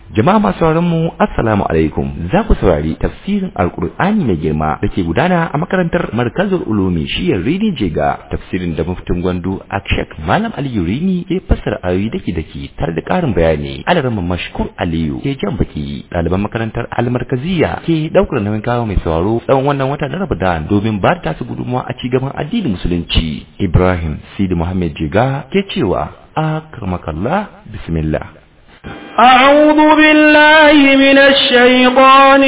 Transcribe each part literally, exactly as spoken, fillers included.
Jama'a masu sauraron mu assalamu alaikum. Za ku saurari tafsirin Alkur'ani mai girma da ke gudana a makarantar Markazul Ulumi Shiyar Rini Jega. Tafsirin da muftin Gwandu Akshak Malam Aliyu Rini ke fassara ayoyi dake dake tare da ƙarin bayani. Alaramman Mashkur Aliyu ke jan baki. Ɗaliban makarantar Almarkaziya ke ɗaukar nauyin kawo mai sauraro tsawon wannan wata na Ramadan domin ba ta su gudunmawa a cigaban addinin musulunci. Ibrahim Sidi Muhammad Jega ke cewa akramakallah bismillah. أعوذ بالله من الشيطان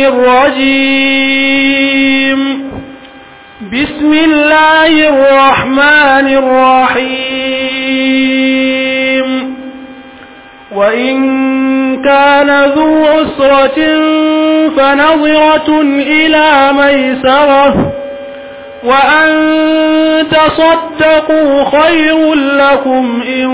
الرجيم بسم الله الرحمن الرحيم وإن كان ذو عسرة فنظرة إلى ميسرة وأن تصدقوا خير لكم إن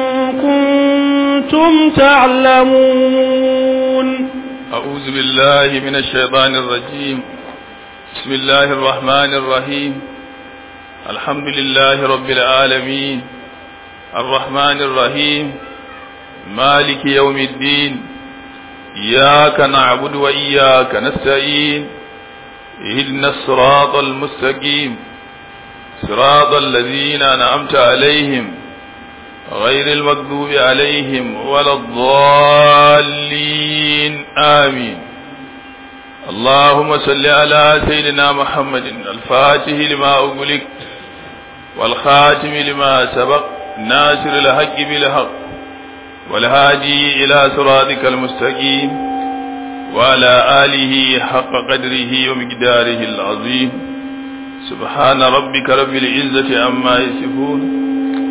كنتم تعلمون. أعوذ بالله من الشيطان الرجيم بسم الله الرحمن الرحيم الحمد لله رب العالمين الرحمن الرحيم مالك يوم الدين إياك نعبد وإياك نستعين اهدنا الصراط المستقيم صراط الذين أنعمت عليهم غير المغضوب عليهم ولا الضالين آمين. اللهم صل على سيدنا محمد الفاتح لما أغلق والخاتم لما سبق ناصر الحق بالحق والهادي إلى صراطك المستقيم وعلى آله حق قدره ومقداره العظيم. سبحان ربك رب العزة عما يصفون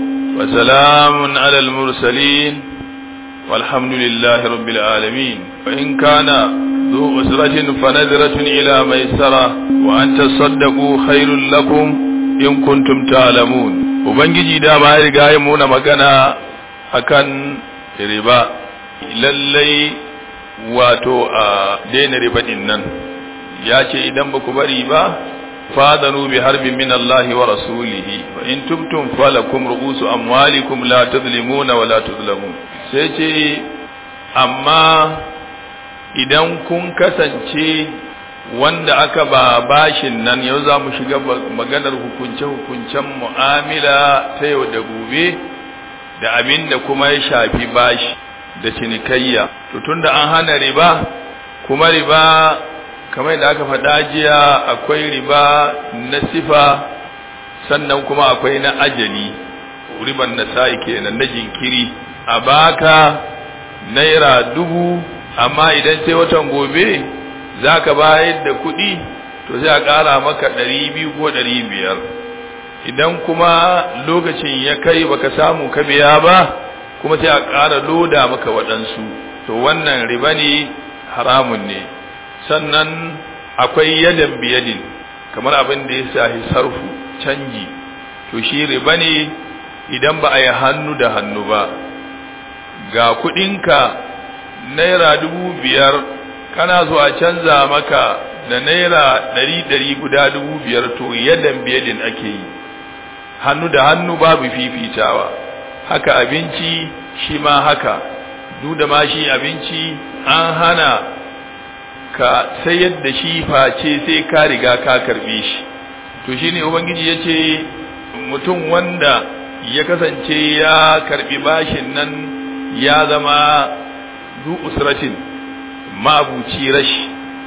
وسلام على المرسلين والحمد لله رب العالمين. وإن كان ذو أسرة فنذرة إلى ميسرة وأن تصدقوا خير لكم إن كنتم تعلمون. وبنجي دا ما يرجع يمونا مكانا أكن ربا للي واتو دين ربا إنن ياتي إذن بكبر ربا فاذنوا بحرب من الله ورسوله وإن تبتم فلكم رؤوس أموالكم لا تظلمون ولا تظلمون. سيتي أما idan kun kasance wanda aka ba bashin nan yau za mu shiga maganar hukunce-hukuncen mu'amala ta yau da gobe da abin da kuma ya shafi bashi da cinikayya. To tunda an hana riba, kuma riba kamar da aka faɗa jiya akwai riba na sifa sannan kuma akwai na ajali, riban na sa'i kenan na jinkiri. A baka naira dubu amma idan sai watan gobe za ka bayar da kuɗi to sai a ƙara maka ɗari biyu ko ɗari biyar. Idan kuma lokacin ya kai baka samu ka biya ba kuma sai a ƙara loda maka waɗansu, to wannan riba ne, haramun ne. Sannan akwai yadan biyadin kamar abin da ya shafi sarfu canji, to shi riba ne idan ba a yi hannu da hannu ba. Ga kuɗinka naira dubu biyar kana so a canza maka da naira ɗari ɗari guda dubu biyar, to yadan biyadin ake yi, hannu da hannu babu fifitawa. Haka abinci shi ma haka, duk da ma shi abinci an hana ka sayar da shi face sai ka riga ka karbe shi. To shine ubangiji yace mutum wanda ya kasance ya karbi bashin nan ya zama zu usratin mabuci rashi,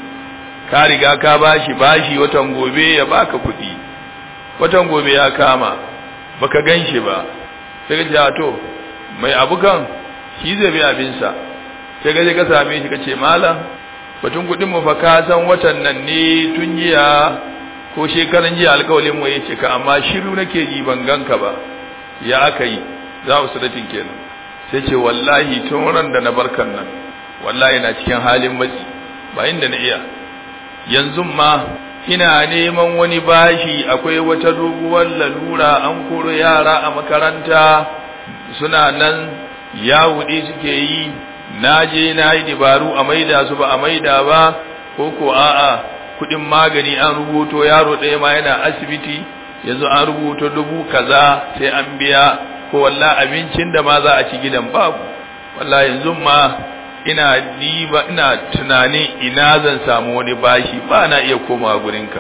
ka riga ka bashi bashi watan gobe ya baka kuɗi, watan gobe ya kama baka ganshi ba, sai ka ce to mai abukan shi zai bi abinsa, sai ka je ka same shi ka ce malam batun kuɗin mu fa ka san watan nan ne tun jiya ko shekaran jiya alƙawalin mu yake ka, amma shiru nake ji ban ganka ba, ya aka yi za mu sadatin kenan. Sai ce wallahi tun ran da na barkan nan wallahi na cikin halin matsi ba inda na iya, yanzu ma ina neman wani bashi, akwai wata doguwar lalura, an koro yara a makaranta suna nan yawuɗi suke yi, na je na yi dabaru a maida su ba a maida ba, ko ko a'a kudin magani an rubuto yaro ɗaya ma yana asibiti yanzu an rubuto dubu kaza sai an biya, ko wallahi abincin da ma za a ci gidan babu, wallahi yanzu ma ina diba ina tunanin ina zan samu wani bashi ba na iya komawa gurinka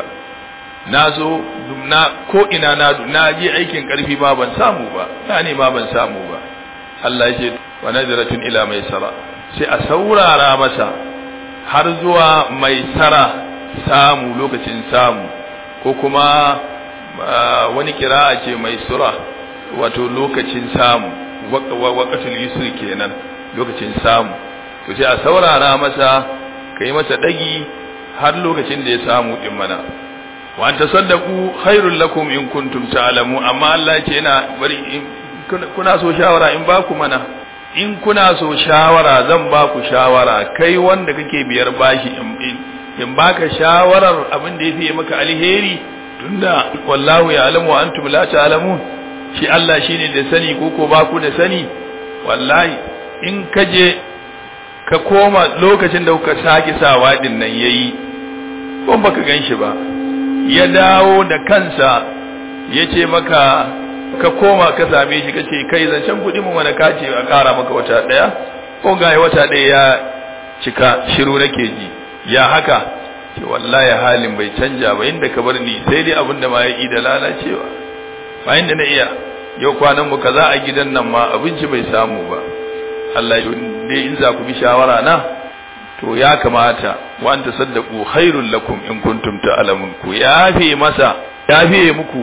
na zo na ko ina na na je aikin karfi ba ban samu ba na ne ma ban samu ba Allah ya ce wa nadratun ila maisara sai a saurara masa har zuwa maisara samu lokacin samu ko kuma wani kira'a ce maisura wato lokacin samu waqatul yusri kenan lokacin samu to sai a saurara masa kai masa dagi har lokacin da ya samu din mana wa tasaddaqu khairul lakum in kuntum ta'lamu amma Allah ce yana bari in kuna so shawara in ba ku mana in kuna so shawara zan ba ku shawara kai wanda kake biyar bashi in in baka shawarar abin da yafi maka alheri tunda wallahu ya'lamu wa antum la ta'lamun shi Allah shine da sani ko ko ba ku da sani wallahi in kaje ka koma lokacin da kuka saki sawa din nan yayi ko baka ganshi ba ya dawo da kansa yace maka ka koma ka same shi kace kai zancen kudi mu wanda kace a kara maka wata daya ko ga wata daya ya cika shiru nake ji ya haka ce wallahi halin bai canja ba inda ka bar ni sai dai abinda ma ya yi da lalacewa ba inda na iya yau kwanan mu kaza a gidan nan ma abinci bai samu ba Allah ya dai in za ku bi shawara na to ya kamata wa anta saddaqu khairul lakum in kuntum ta'lamun ku yafe masa yafe muku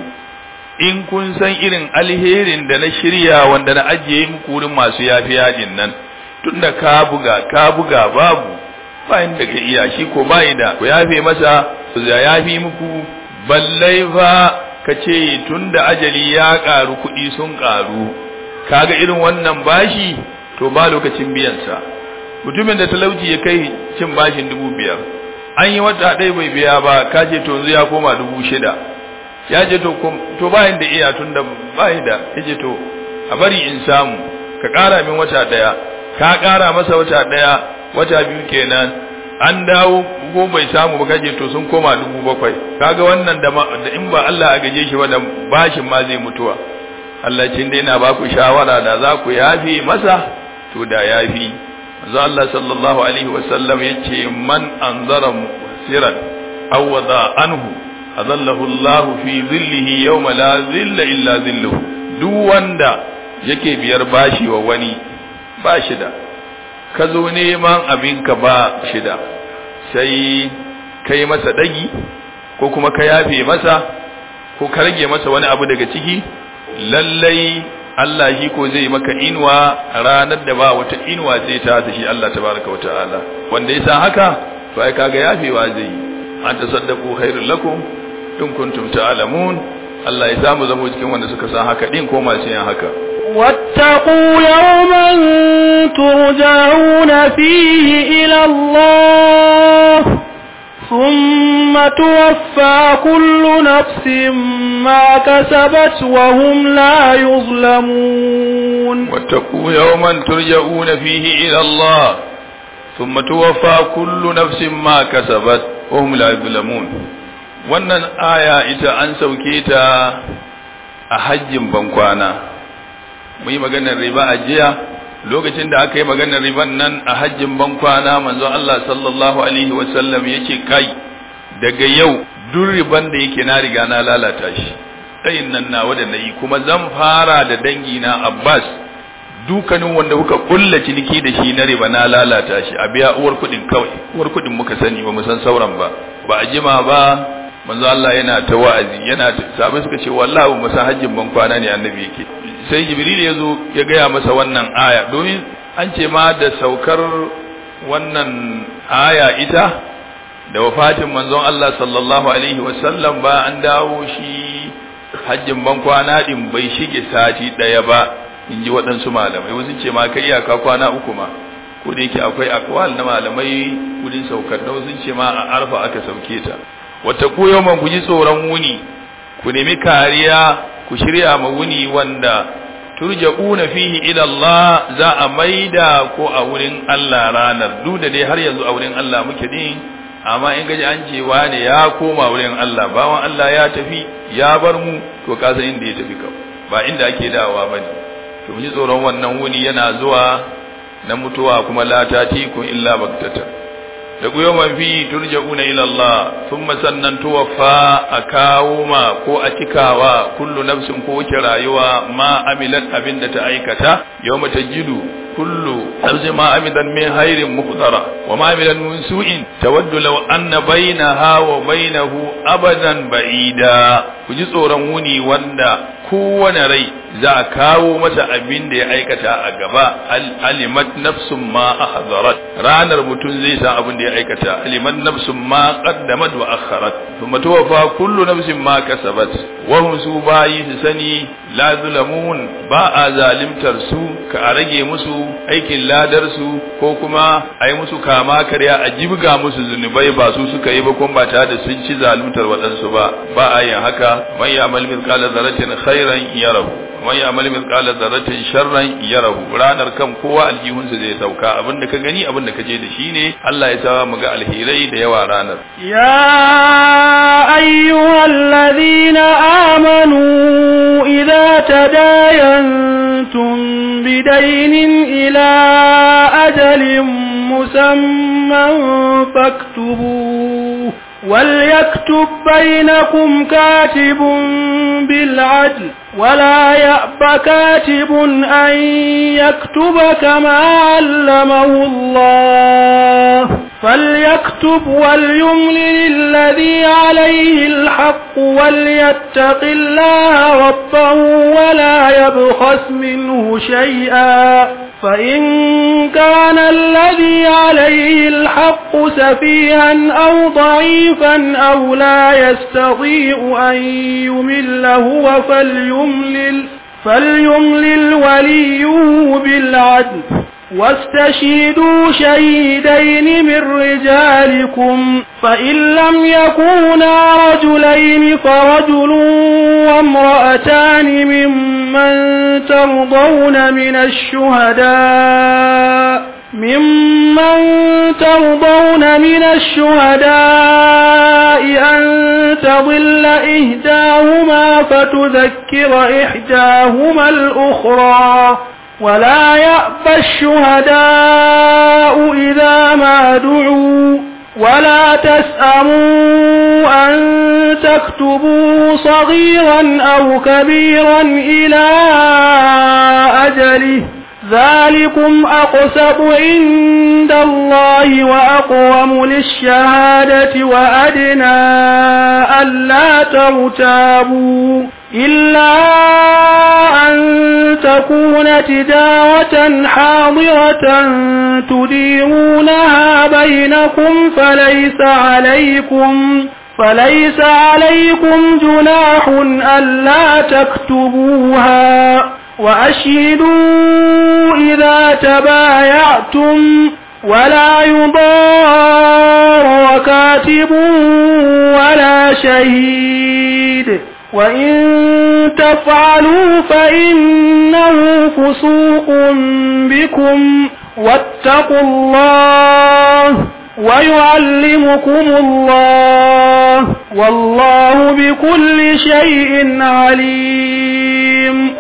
in kun san irin alherin da na shirya wanda na ajiye muku wurin masu yafiya din nan tunda ka buga ka buga babu ba inda ka iya shi ko bai da ku yafe masa ya yafi muku ballai fa kace tunda ajali ya karu kudi sun karu kaga irin wannan bashi to ba lokacin biyan sa mutumin da talauci ya kai cin bashin dubu biyar an yi wata ɗaya bai biya ba kace to yanzu ya koma dubu shida ya je to to bayan da iya tunda bai da yace to a bari in samu ka ƙara min wata ɗaya ka ƙara masa wata ɗaya wata biyu kenan an dawo ko bai samu ba kaje to sun koma dubu bakwai kaga wannan da in ba Allah a gaje shi ba da bashin ma zai mutuwa Allah cin dai na ba ku shawara da za ku yafi masa to da yafi manzo Allah sallallahu alaihi wasallam yace man anzara musiran aw wada anhu adallahu Allah fi dhillihi yawma la dhilla illa dhilluhu duk wanda yake biyar bashi wa wani ba shi da ka zo neman abinka ba shi da sai kai masa dagi ko kuma ka yafe masa ko ka rage masa wani abu daga ciki lallai Allah shi ko zai maka inuwa ranar da ba wata inuwa sai ta ta shi Allah tabaraka wa ta'ala wanda yasa haka to ai kaga yafewa zai an tasaddaqu khairul lakum in kuntum ta'lamun Allah ya samu zamo cikin wanda suka san haka din ko masu yin haka واتقوا يوما ترجعون فيه إلى الله ثم توفى كل نفس ما كسبت وهم لا يظلمون واتقوا يوما ترجعون فيه إلى الله ثم توفى كل نفس ما كسبت وهم لا يظلمون wannan aya ita an sauke ta a hajjin bankwana mu yi maganar riba a jiya lokacin da aka yi maganar riban nan a hajjin bankwana manzo Allah sallallahu alaihi wasallam yake kai daga yau duk riban da yake na riga na lalata shi tsayin nan nawa da nayi kuma zan fara da dangi na Abbas dukanin wanda kuka kulla ciniki da shi na riba na lalata shi a biya uwar kudin kawai uwar kudin muka sani ba mu san sauran ba ba a jima ba manzo Allah yana ta wa'azi yana sabai suka ce wallahi mu san hajjin bankwana ne annabi yake sai jibril ya zo ya gaya masa wannan aya domin an ce ma da saukar wannan aya ita da wafatin manzon Allah sallallahu alaihi wasallam ba an dawo shi hajjin bankwana din bai shige sati daya ba inji waɗansu malamai wasu ce ma kai iyaka kwana uku ma ko da yake akwai akwal na malamai kudin saukar da wasu ce ma a arfa aka sauke ta wata ku yau man guji tsoron wuni ku nemi kariya ku shirya ma wuni wanda turja'una fihi ila Allah za a maida ko a wurin Allah ranar duk da dai har yanzu a wurin Allah muke din amma in gaji an ce wane ya koma wurin Allah bawan Allah ya tafi ya bar mu to ka san inda ya tafi kawai ba inda ake dawowa bane to mu ji tsoron wannan wuni yana zuwa na mutuwa kuma la tatikum illa baghtatan da yawman fi turja'una ila Allah thumma sannan tuwaffa akawuma ko a cikawa kullu nafsin ko wace rayuwa ma amilat abinda ta aikata yawma tajidu kullu nafsin ma amidan min khairin muqdara wa ma amilan min su'in tawaddu law anna bainaha wa bainahu abadan ba'ida ku ji tsoron wuni wanda kowane rai za a kawo masa abin da ya aikata a gaba alimat nafsun ma ahdarat ranar mutum zai san abin da ya aikata alimat nafsun ma qaddamat wa akharat thumma tuwaffa kullu nafsin ma kasabat wa hum su bayi su sani la zulamun ba a zalimtar su ka rage musu aikin ladar su ko kuma ai musu kama karya a jibga musu zunubai ba su suka yi ba kuma ba tare da sun ci zaluntar wadansu ba ba a yin haka man ya'mal mithqala dharratin khairan yarahu man ya'mal mithqala dharratin sharran yarahu ranar kan kowa aljihunsa zai sauka abinda ka gani abinda ka je da shi ne Allah ya sa mu ga alherai da yawa ranar ya ayyuhalladhina amanu idza tadayantum bidaynin ila ajalin musamman faktubu وليكتب بينكم كاتب بالعدل ولا يأب كاتب أن يكتب كما علمه الله فليكتب وليملل الذي عليه الحق وليتق الله ربه ولا يبخس منه شيئا فإن كان الذي عليه الحق سفيها أو ضعيفا أو لا يستطيع أن يمل هو فليملل, فليملل وليه بالعدل واستشهدوا شهيدين من رجالكم فإن لم يكونا رجلين فرجل وامرأتان ممن ترضون من الشهداء ممن ترضون من الشهداء أن تضل إحداهما فتذكر إحداهما الأخرى ولا يأبى الشهداء إذا ما دعوا ولا تسأموا أن تكتبوه صغيرا أو كبيرا إلى أجله ذلكم أقسط عند الله وأقوم للشهادة وأدنى ألا ترتابوا إلا أن تكون تجارة حاضرة تديرونها بينكم فليس عليكم فليس عليكم جناح ألا تكتبوها وأشهدوا إذا تبايعتم ولا يضار كاتب ولا شهيد وإن تفعلوا فإنه فسوق بكم واتقوا الله ويعلمكم الله والله بكل شيء عليم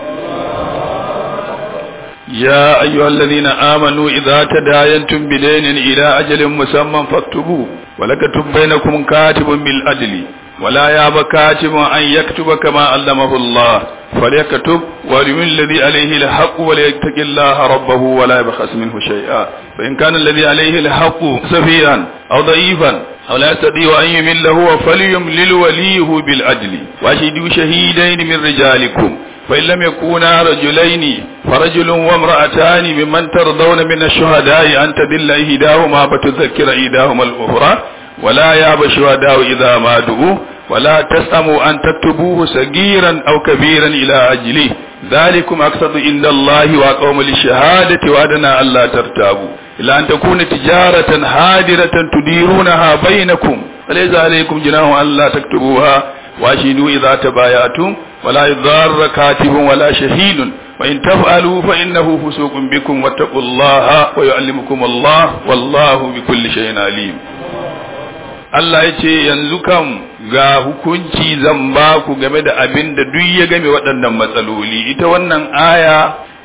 يا أيها الذين آمنوا إذا تداينتم بدين إلى أجل مسمى فاكتبوه ولكتب بينكم كاتب بالعدل ولا يأب كاتب أن يكتب كما علمه الله فليكتب وليمن الذي عليه الحق وليتق الله ربه ولا يبخس منه شيئا فإن كان الذي عليه الحق سفيها أو ضعيفا أو لا يستطيع أن يمل هو فليملل وليه بالعدل وأشهدوا شهيدين من رجالكم فإن لم يكونا رجلين فرجل وامرأتان ممن ترضون من الشهداء أن تدل إحداهما فتذكر إحداهما الأخرى ولا يأبى الشهداء إذا ما دعوا ولا تسأموا أن تكتبوه صغيرا أو كبيرا إلى أجله ذلكم أقسط عند الله وأقوم للشهادة وأدنى ألا ترتابوا إلا أن تكون تجارة حاضرة تديرونها بينكم فليس عليكم جناح ألا تكتبوها وأشهدوا إذا تبايعتم ولا يضار كاتب ولا شهيد وإن تفعلوا فإنه فسوق بكم واتقوا الله ويعلمكم الله والله بكل شيء عليم. Allah ya ce yanzu kam ga hukunci zan ba ku game da abin da duk ya game waɗannan matsaloli. Ita wannan aya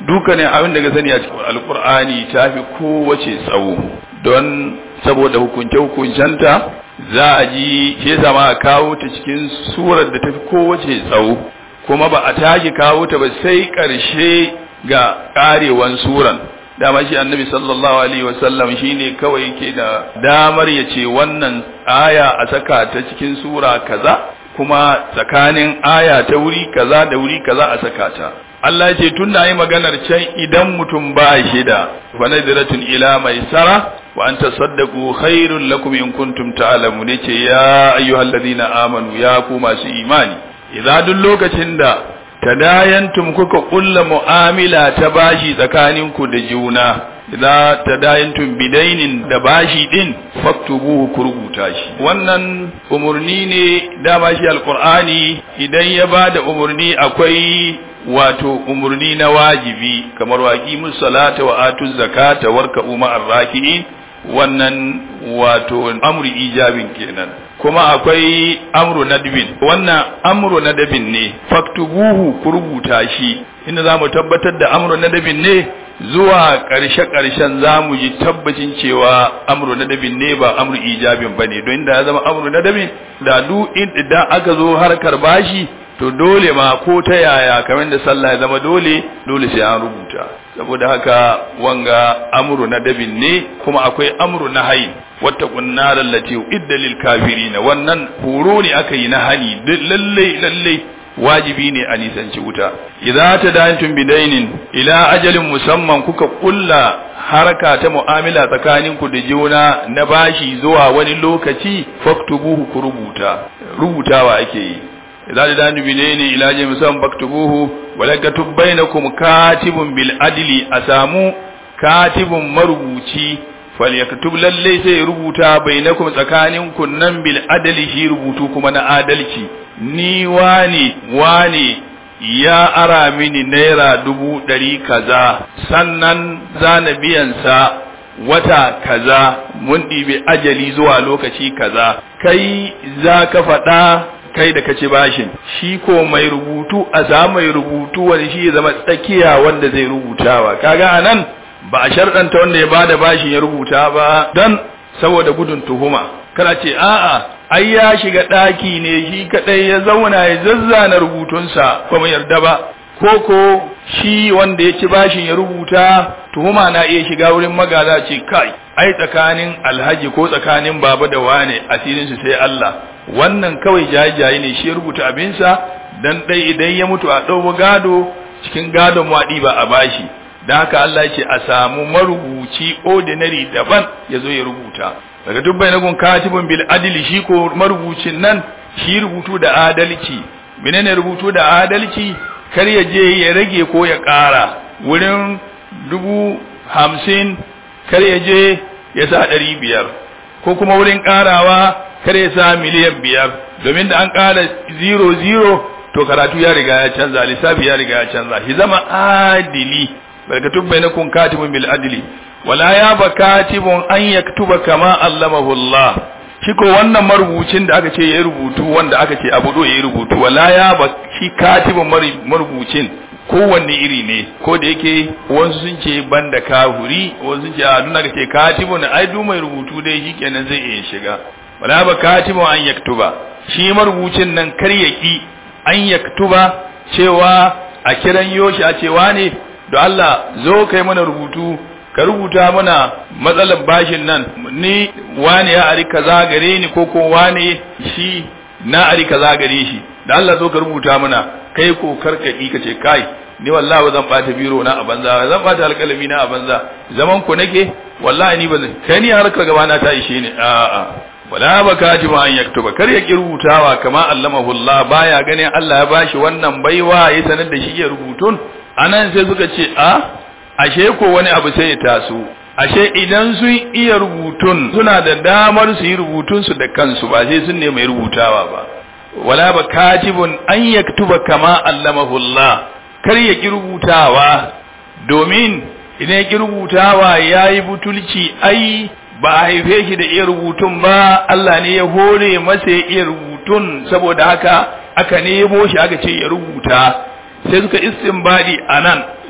dukkanin abin da ka sani a cikin alqur'ani tafi kowace tsawo don saboda hukunce hukuncenta za a ji shi yasa ma kawo ta cikin surar da tafi kowace tsawo kuma ba a tashi kawo ta ba sai ƙarshe ga ƙarewan suran dama shi annabi sallallahu alaihi wasallam shine kawai yake da damar ya ce wannan aya a saka ta cikin sura kaza kuma tsakanin aya ta wuri kaza da wuri kaza a saka ta Allah ce tunda yi maganar can idan mutum ba shi da fa nadratun ila maisara wa an tasaddaqu khairul lakum in kuntum ta'lamun yace ya ayyuhalladhina amanu ya ku masu imani idza duk lokacin da tadayantum kuka kulla mu'amila ta bashi tsakaninku da juna idza tadayantum bidainin da bashi din faktubuhu ku rubuta shi wannan umurni ne dama shi alqur'ani idan ya bada umurni akwai wato umurni na wajibi kamar waqimus salata wa atuz zakata warka'u ma'ar raki'in wannan wato amru ijabin kenan kuma akwai amru nadbin wannan amru nadbin ne faktubuhu ku rubuta shi inda zamu tabbatar da amru nadbin ne zuwa ƙarshe ƙarshen zamu ji tabbacin cewa amru nadbin ne ba amru ijabin bane don inda ya zama amru nadbin da duk idan aka zo harkar bashi to dole ma ko ta yaya kamar da sallah ya zama dole dole sai an rubuta saboda haka wanga amru na dabin ne kuma akwai amru na hayin wattaqun nar allati uidda lil kafirin wannan horo ne aka yi na hani lalle lalle wajibi ne a nisanci wuta idza tadayantum bidainin ila ajalin musamman kuka kulla haraka ta mu'amala tsakaninku da juna na bashi zuwa wani lokaci faktubuhu ku rubuta rubutawa ake yi idza tadayantum bidainin ila ajalin musamman faktubuhu walakatub bainakum katibun bil adli asamu katibun marubuci falyaktub lalle sai rubuta bainakum tsakaninku nan bil adli shi rubutu kuma na adalci ni wani wani ya ara mini naira dubu ɗari kaza sannan zana biyan sa wata kaza mun ɗibi ajali zuwa lokaci kaza kai za ka faɗa kai da kace bashin shi ko mai rubutu a za mai rubutu wani shi ya zama tsakiya wanda zai rubutawa kaga anan ba a sharɗanta wanda ya bada bashin ya rubuta ba dan saboda gudun tuhuma kana ce a'a ai ya shiga daki ne shi kadai ya zauna ya zazzana rubutunsa kuma yarda ba koko shi wanda ya ci bashin ya rubuta tuhuma na iya shiga wurin magana ce kai ai tsakanin alhaji ko tsakanin baba da wane asirin su sai Allah wannan kawai jajaye ne shi rubuta abinsa dan dai idan ya mutu a dawo gado cikin gadon wadi ba a bashi dan haka Allah ya ce a samu marubuci ordinary daban yazo ya rubuta daga dubbai na gun katibun bil adli shi ko marubucin nan shi rubutu da adalci menene rubutu da adalci kar ya je ya rage ko ya ƙara wurin dubu hamsin kar ya je ya sa ɗari biyar ko kuma wurin ƙarawa kar ya sa miliyan biyar domin da an ƙara zero zero to karatu ya riga ya canza lissafi ya riga ya canza shi zama adili barkatun bainakum katibun bil adli wala ya ba katibun an yaktuba kama allamahu Allah shi ko wannan marubucin da aka ce ya rubutu wanda aka ce abu do ya rubutu wala ya ba shi katibun marubucin kowanne iri ne ko da yake wasu sun ce banda kahuri wasu sun ce a dun aka ce katibun ai du mai rubutu dai shikenan zai iya shiga wala ba katibun an yaktuba shi marubucin nan kar ya ki an yaktuba cewa a kiran yoshi a cewa ne da Allah zo kai mana rubutu ka rubuta mana matsalar bashin nan ni wani ya ari kaza gare ni ko ko wani shi na ari kaza gare shi da Allah zo ka rubuta mana kai ko karkadi ka ce kai ni wallahi ba zan bata biro na a banza zan bata alƙalami na a banza zaman ku nake wallahi ni bazan kai ni harkar gaba na ta ishe ni a a wala bakati ma an yaktuba kar ya rubutawa kama allamahu Allah baya ganin Allah ya bashi wannan baiwa ya sanar da shi ya rubutun anan sai suka ce a ashe ko wani abu sai ya taso ashe idan sun iya rubutun suna da damar su yi rubutun su da kansu ba sai sun ne mai rubutawa ba wala ba katibun an yaktuba kama allamahu Allah kar ya ki rubutawa domin idan ya ki rubutawa yayi butulci ai ba a haife shi da iya rubutun ba Allah ne ya hore masa ya iya rubutun saboda haka aka nemo shi aka ce ya rubuta sai suka istinbadi anan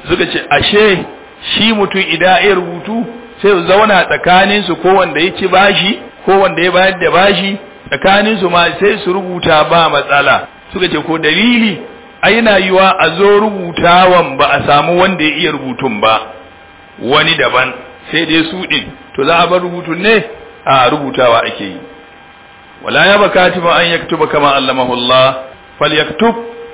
suka ce ashe shi mutum idan ya rubutu sai su zauna tsakanin su ko wanda ya ci bashi ko wanda ya bayar da bashi tsakanin su ma sai su rubuta ba matsala. Suka ce ko dalili ai yana yiwa a zo rubutawan ba a samu wanda ya iya rubutun ba wani daban sai dai su din, to za a bar rubutun ne a rubutawa ake yi. wala ya bakatiba an yaktuba kama allamahu Allah falyaktub,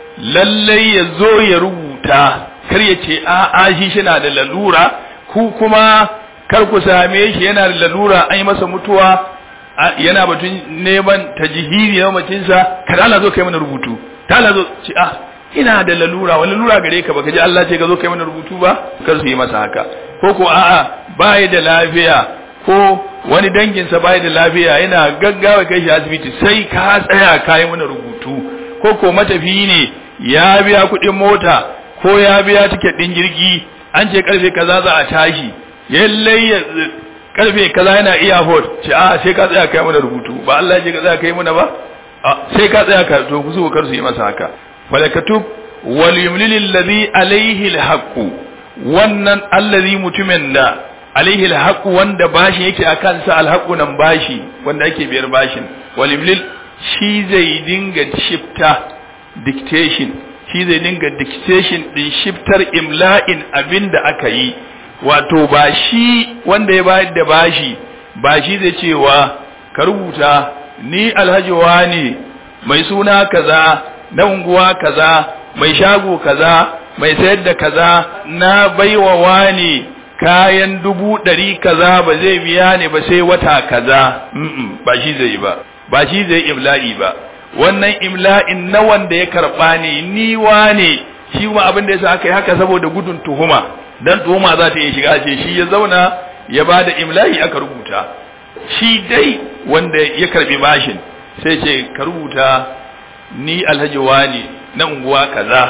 lallai ya zo ya rubuta, kar ya ce a a shi na da lalura ku kuma kar ku same shi yana da lalura an yi masa mutuwa yana batun neman tajihiri na macinsa, kada Allah zo kai mana rubutu, ta Allah zo ce ah ina da lalura, wani lalura gare ka baka ji Allah ce ka zo kai mana rubutu ba, kar su yi masa haka. Ko ko a'a bai da lafiya ko wani danginsa bai da lafiya yana gaggawa kai shi asibiti sai ka tsaya kai mana rubutu. Ko ko matafi ne ya biya kuɗin mota ko ya biya tiket ɗin jirgi an ce karfe kaza za a tashi yallai karfe kaza yana airport ce a sai ka tsaya kai mana rubutu, ba Allah ya ce ka tsaya kai mana ba sai ka tsaya ka to kusu kar su yi masa haka. falakatub wal yumlil alladhi alayhi alhaq, wannan allazi mutumin da alaihi alhaq wanda bashi yake akan sa alhaqu nan bashi wanda ake biyar bashin, wal yumlil shi zai dinga shifta dictation, shi zai dinga dictation din shiftar imla'in abinda aka yi. Wato ba shi wanda ya bayar da bashi ba shi zai cewa ka rubuta ni alhaji wani mai suna kaza na unguwa kaza mai shago kaza mai sayar da kaza na baiwa wani kayan dubu ɗari kaza ba zai biya ne ba sai wata kaza. ba shi zai ba ba shi zai imla'i ba, wannan imla'in na wanda ya karɓa ne ni wane, shi kuma abin da yasa aka yi haka saboda gudun tuhuma, dan tuhuma za ta iya shiga ce shi ya zauna ya bada imla'i aka rubuta. Shi dai wanda ya karbi bashin sai ce ka rubuta ni alhaji wani na unguwa kaza,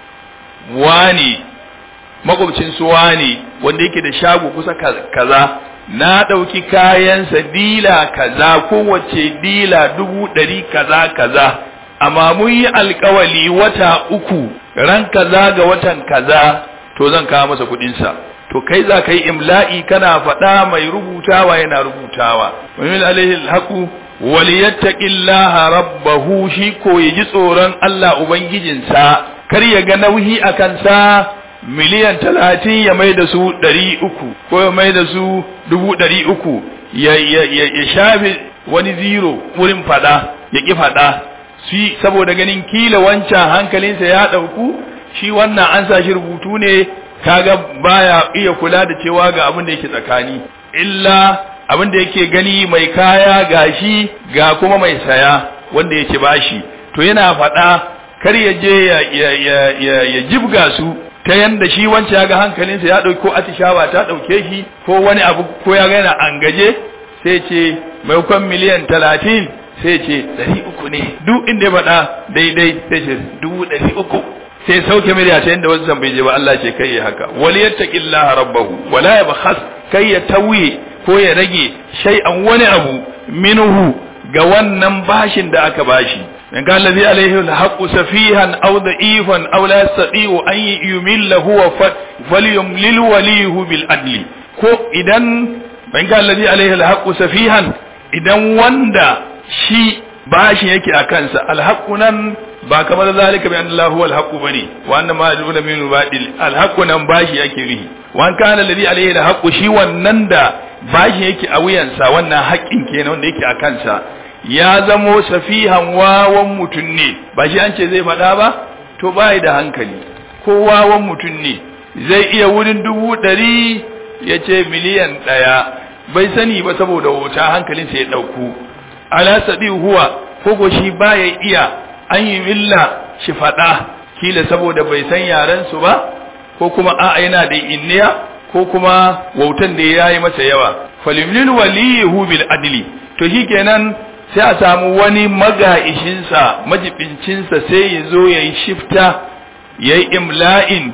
wani makwabcin su wani wanda yake da shago kusa kaza, na ɗauki kayansa dila kaza, kowace dila dubu ɗari kaza kaza, amma mun yi alkawali wata uku ran kaza ga watan kaza to zan kawo masa kuɗinsa. To kai za ka yi imla'i kana faɗa mai rubutawa yana rubutawa. Wamin alaihi alhaqu waliyattaqillaha rabbahu, shi ko ya ji tsoron Allah ubangijinsa, kar ya ga nauyi a kansa miliyan talatin ya mai da su ɗari uku ko ya mai da su dubu ɗari uku ya, ya, ya, ya shafe wani zero wurin faɗa ya ƙi faɗa shi saboda ganin kila wancan hankalinsa ya ɗauku, shi wannan an sa shi rubutu ne kaga baya iya kula da cewa ga abin da yake tsakani, illa abin da yake gani mai kaya gashi ga kuma mai saya wanda yake bashi, to yana faɗa kar ya je ya, ya, ya, ya, ya jibga su ta yanda shi wancan ya ga hankalinsa ya ɗauki ko atishawa ta ɗauke shi ko wani abu ko ya ga yana angaje sai ce maimakon miliyan talatin sai ce ɗari uku ne, duk inda ya faɗa daidai sai ce dubu ɗari uku sai sauke miliya ta yanda wasu bai je ba. Allah ce kai ya haka, wal yattaqillaha rabbahu wala yabkhas, kai ya tauye ko ya rage shay'an wani abu minhu ga wannan bashin da aka bashi. in ka allazi alaihi alhaqu safihan aw da'ifan aw la yastati'u an yumilla huwa falyumlil walihu bil adli. ko idan in ka allazi alaihi alhaqu safihan, idan wanda shi bashin yake a kansa, alhaqu nan ba kamar zalika bi annahu huwal haqu bane wa anna ma yajuna min badil, alhaqu nan bashi yake rihi. wa kana alladhi alayhi alhaqu, shi wannan da bashi yake a wuyansa wannan haƙin kenan wanda yake a kansa ya zamo safihan wawan mutun ne, ba shi an ce zai faɗa ba to bai da hankali, ko wawan mutun ne zai iya wurin dubu ɗari ya ce miliyan ɗaya bai sani ba saboda wuta hankalinsa ya ɗauku. ala sadi huwa ko shi baya iya an yi milla shi faɗa kila saboda bai san yaren su ba, ko kuma a'a yana da inniya, ko kuma wautan da yayi masa yawa. falimlil walihu bil adli, to shikenan sai a samu wani magaishin sa majibincin sa sai ya zo yayi shifta yayi imla'in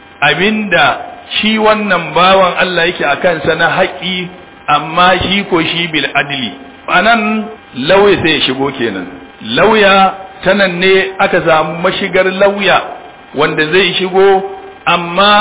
abinda shi wannan bawan Allah yake akan sa na haƙi, amma shi ko shi bil adli. anan lauya sai ya shigo kenan. lauya tanan ne aka samu mashigar lauya wanda zai shigo, amma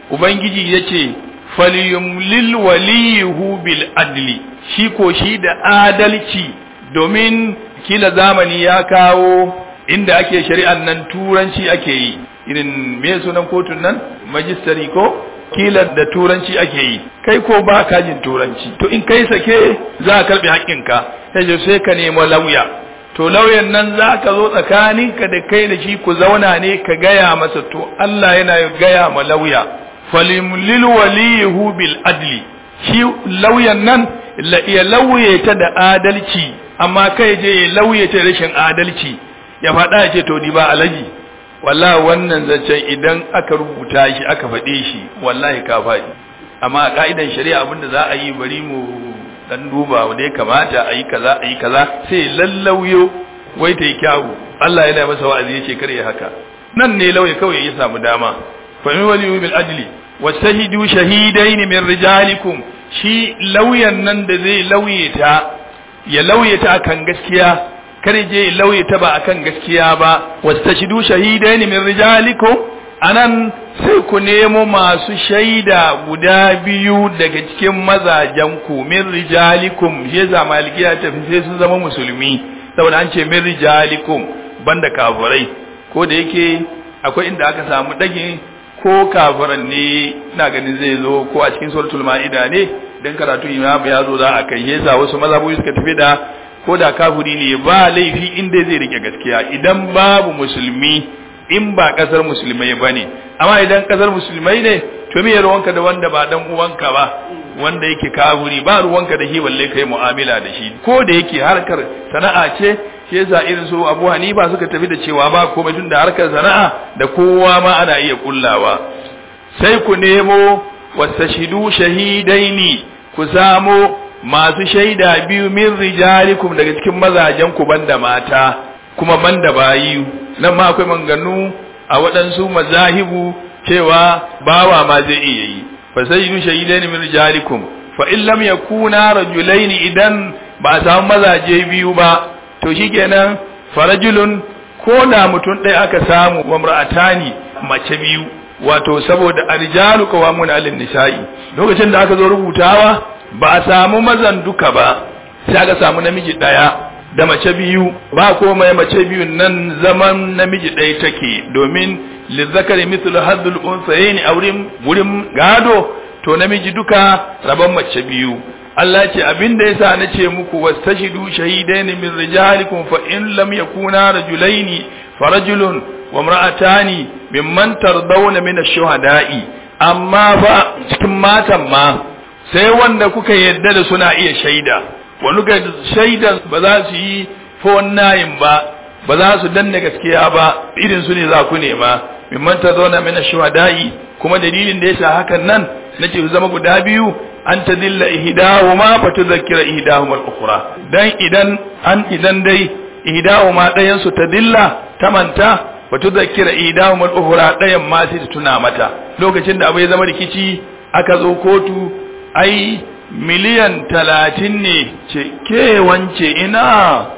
ubangiji yace falyumlil waliyuhu bil adli shi ko shi da adalci domin kila zamani ya kawo inda ake shari'an nan turanci ake yi irin me sunan kotun nan majistari ko kila da turanci ake yi kai ko ba ka jin turanci to in kai sake za ka karbi haƙƙinka sai sai ka nemo lauya to lauyan nan za ka zo tsakaninka da kai da shi ku zauna ne ka gaya masa to Allah yana gaya ma lauya falimlil walihu bil adli shi lauyan nan ya lauye ta da adalci amma kai je ya lauye ta rashin adalci ya faɗa ya ce to di ba alaji wallahi wannan zancen idan aka rubuta shi aka faɗe shi wallahi ka faɗi amma a ka'idan shari'a abinda za a yi bari mu dan duba wanda ya kamata a yi kaza a yi kaza sai lallauyo wai ta yi kyawu Allah yana masa wa'azi yace kar ya haka nan ne lauye kawai ya samu dama fa min waliyu bil adli wastahidu shahidain min rijalikum shi lauyan nan da zai lauye ta ya lauye ta akan gaskiya kar je lauye ta ba akan gaskiya ba wastashidu shahidain min rijalikum anan sai ku nemo masu shaida guda biyu daga cikin mazajen ku min rijalikum je za malikiya ta sai sun zama musulmi saboda an ce min rijalikum banda kafirai ko da yake akwai inda aka samu dage ko kafiran ne ina ganin zai zo ko a cikin suratul maida ne dan karatu imam ya zo za a kai yasa wasu mazhabobi suka tafi da ko da kafiri ne ba laifi inda zai rike gaskiya idan babu musulmi in ba kasar musulmai bane amma idan kasar musulmai ne to me ruwanka da wanda ba dan uwanka ba wanda yake kafiri ba ruwanka da shi balle kai mu'amala da shi ko da yake harkar sana'a ce shi yasa irin su Abu Hanifa suka tafi da cewa ba komai tun da harkar sana'a da kowa ma ana iya kullawa sai ku nemo wastashidu shahidaini ku samo masu shaida biyu min rijalikum daga cikin mazajen ku banda mata kuma banda bayi nan ma akwai manganu a waɗansu mazahibu cewa bawa ma zai iya yi fa sayyidu shahidaini min rijalikum fa in lam yakuna rajulaini idan ba a samu mazaje biyu ba to shikenan farajulun ko da mutum ɗaya aka samu wa mar'atani mace biyu wato saboda arjalu qawamun alin nisa'i lokacin da aka zo rubutawa ba a samu mazan duka ba sai aka samu namiji ɗaya da mace biyu ba komai mace biyun nan zaman namiji ɗaya take domin lizzakari mithlu haddul unsayni a wurin wurin gado to namiji duka rabon mace biyu Allah ce abinda yasa nace muku wastashidu shahidaini min rijalikum fa in lam yakuna rajulaini farajulun wa imra'atani mimman tardawna min ash-shuhada'i amma fa cikin matan ma sai wanda kuka yadda da suna iya shaida wani ga shaidan ba za su yi fonnayin ba ba za su danna gaskiya ba irin su ne za ku nema mimman tardawna min ash-shuhada'i kuma dalilin da yasa hakan nan nace su zama guda biyu an tadilla ihdahuma fa tudhakkira ihdahuma al-ukhra dan idan an idan dai ihdahuma dayan su tadilla tamanta fa tudhakkira ihdahuma al-ukhra dayan ma sai tuna mata lokacin da abu ya zama rikici aka zo kotu ai miliyan talatin ne ce ke wance ina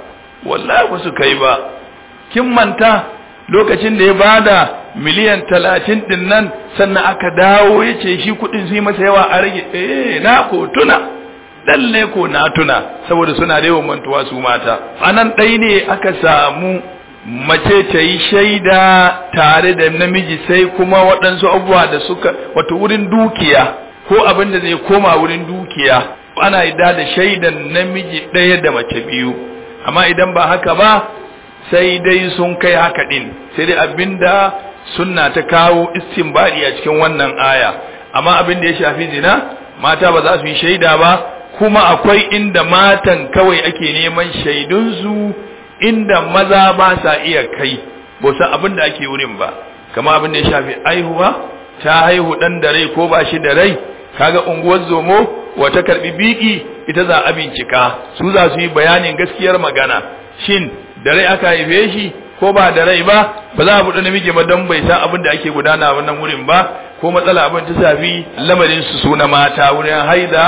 wallahi ba su kai ba kin manta lokacin da ya bada miliyan talatin din nan sannan aka dawo ya ce shi kudin su yi masa yawa a rage eh na ko tuna lalle ko na tuna saboda suna da yawan mantuwa su mata anan ɗai ne aka samu mace ta yi shaida tare da namiji sai kuma waɗansu abubuwa da suka wato wurin dukiya ko abin da zai koma wurin dukiya ana yadda da shaidan namiji ɗaya da mace biyu amma idan ba haka ba sai dai sun kai haka din sai dai abinda sunna ta kawo istinbadi a cikin wannan aya amma abin da ya shafi zina mata ba za su yi shaida ba kuma akwai inda matan kawai ake neman shaidun su inda maza ba sa iya kai ba san abin da ake wurin ba kamar abin da ya shafi aihuwa ta haihu dan da rai ko ba shi da rai kaga unguwar zomo wata karbi biki ita za a bincika su za su yi bayanin gaskiyar magana shin da rai aka haife shi ko ba da rai ba ba za a buɗe namiji ba don bai san abin da ake gudana a wannan wurin ba ko matsala abin ta shafi lamarin su suna mata wurin haida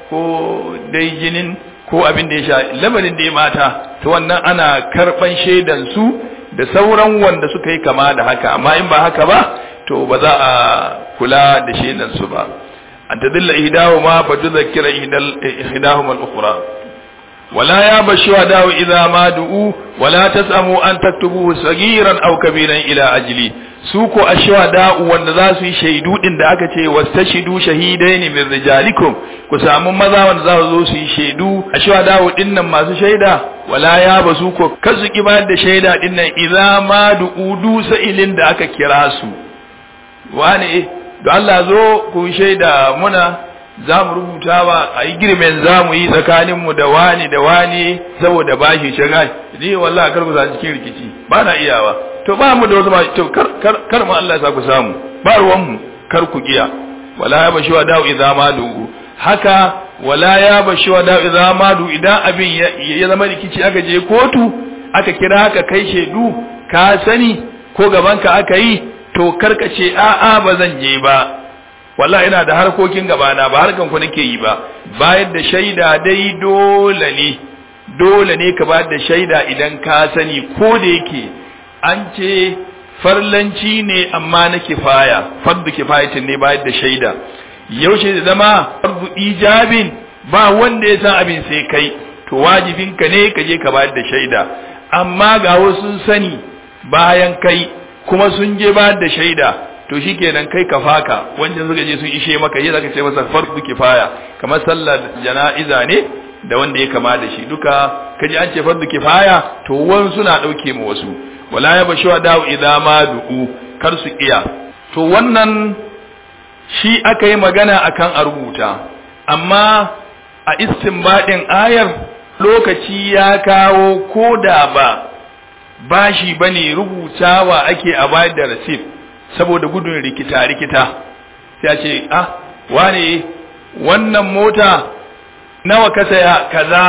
ko dai jinin ko abin da ya sha lamarin da ya mata to wannan ana karban shaidan su da sauran wanda suka yi kama da haka amma in ba haka ba to ba za a kula da shaidan su ba an tadilla ihdahuma fa tudhakkira ihdahuma al-ukhra wala ya bashuhada idha ma du'u wala tasamu an taktubuhu saghiran aw kabiran ila ajli su ko ashhada wanda za su yi shaidu din da aka ce wastashidu shahidaini min rijalikum ku samu maza wanda za su zo su yi shaidu ashhada din nan masu shaida wala ya basu ko kasu kibar da shaida din nan idza ma du'udu sa'ilin da aka kira su wani da Allah zo ku shaida muna za mu rubuta ba a yi girmen za mu yi tsakaninmu da wani da wani saboda bashi shagali ni wallahi kar ku sa cikin rikici ba na iyawa to ba mu da wasu ba to kar kar kar mu Allah ya sa ku samu ba ruwan mu kar ku giya wala ya bashi wa da'u idza madu haka wala ya bashi wa da'u idza madu idan abin ya zama rikici aka je kotu aka kira ka kai shedu ka sani ko gaban ka aka yi to karka ce a'a ba zan je ba wallahi ina da harkokin gabana ba harkan ku nake yi ba bayar da shaida dai dole ne dole ne ka bayar da shaida idan ka sani ko da yake an ce farlanci ne amma na kifaya fardu kifayatin ne bayar da shaida yaushe da zama fardu ijabin ba wanda ya san abin sai kai to wajibinka ne ka je ka bayar da shaida amma ga wasu sun sani bayan kai kuma sun je bayar da shaida to shikenan kai ka faka wanda suka je sun ishe maka yi zaka ce masa fardu kifaya kamar sallar jana'iza ne da wanda ya kama da shi duka kaji an ce fardu kifaya to wani suna dauke mu wasu wala ya bashu da'u idza ma du'u kar su iya to wannan shi aka yi magana akan a rubuta amma a istinbadin ayar lokaci ya kawo koda ba bashi bane rubutawa ake a bayar da receipt saboda gudun rikita rikita sai a ce ah wane wannan mota nawa ka saya kaza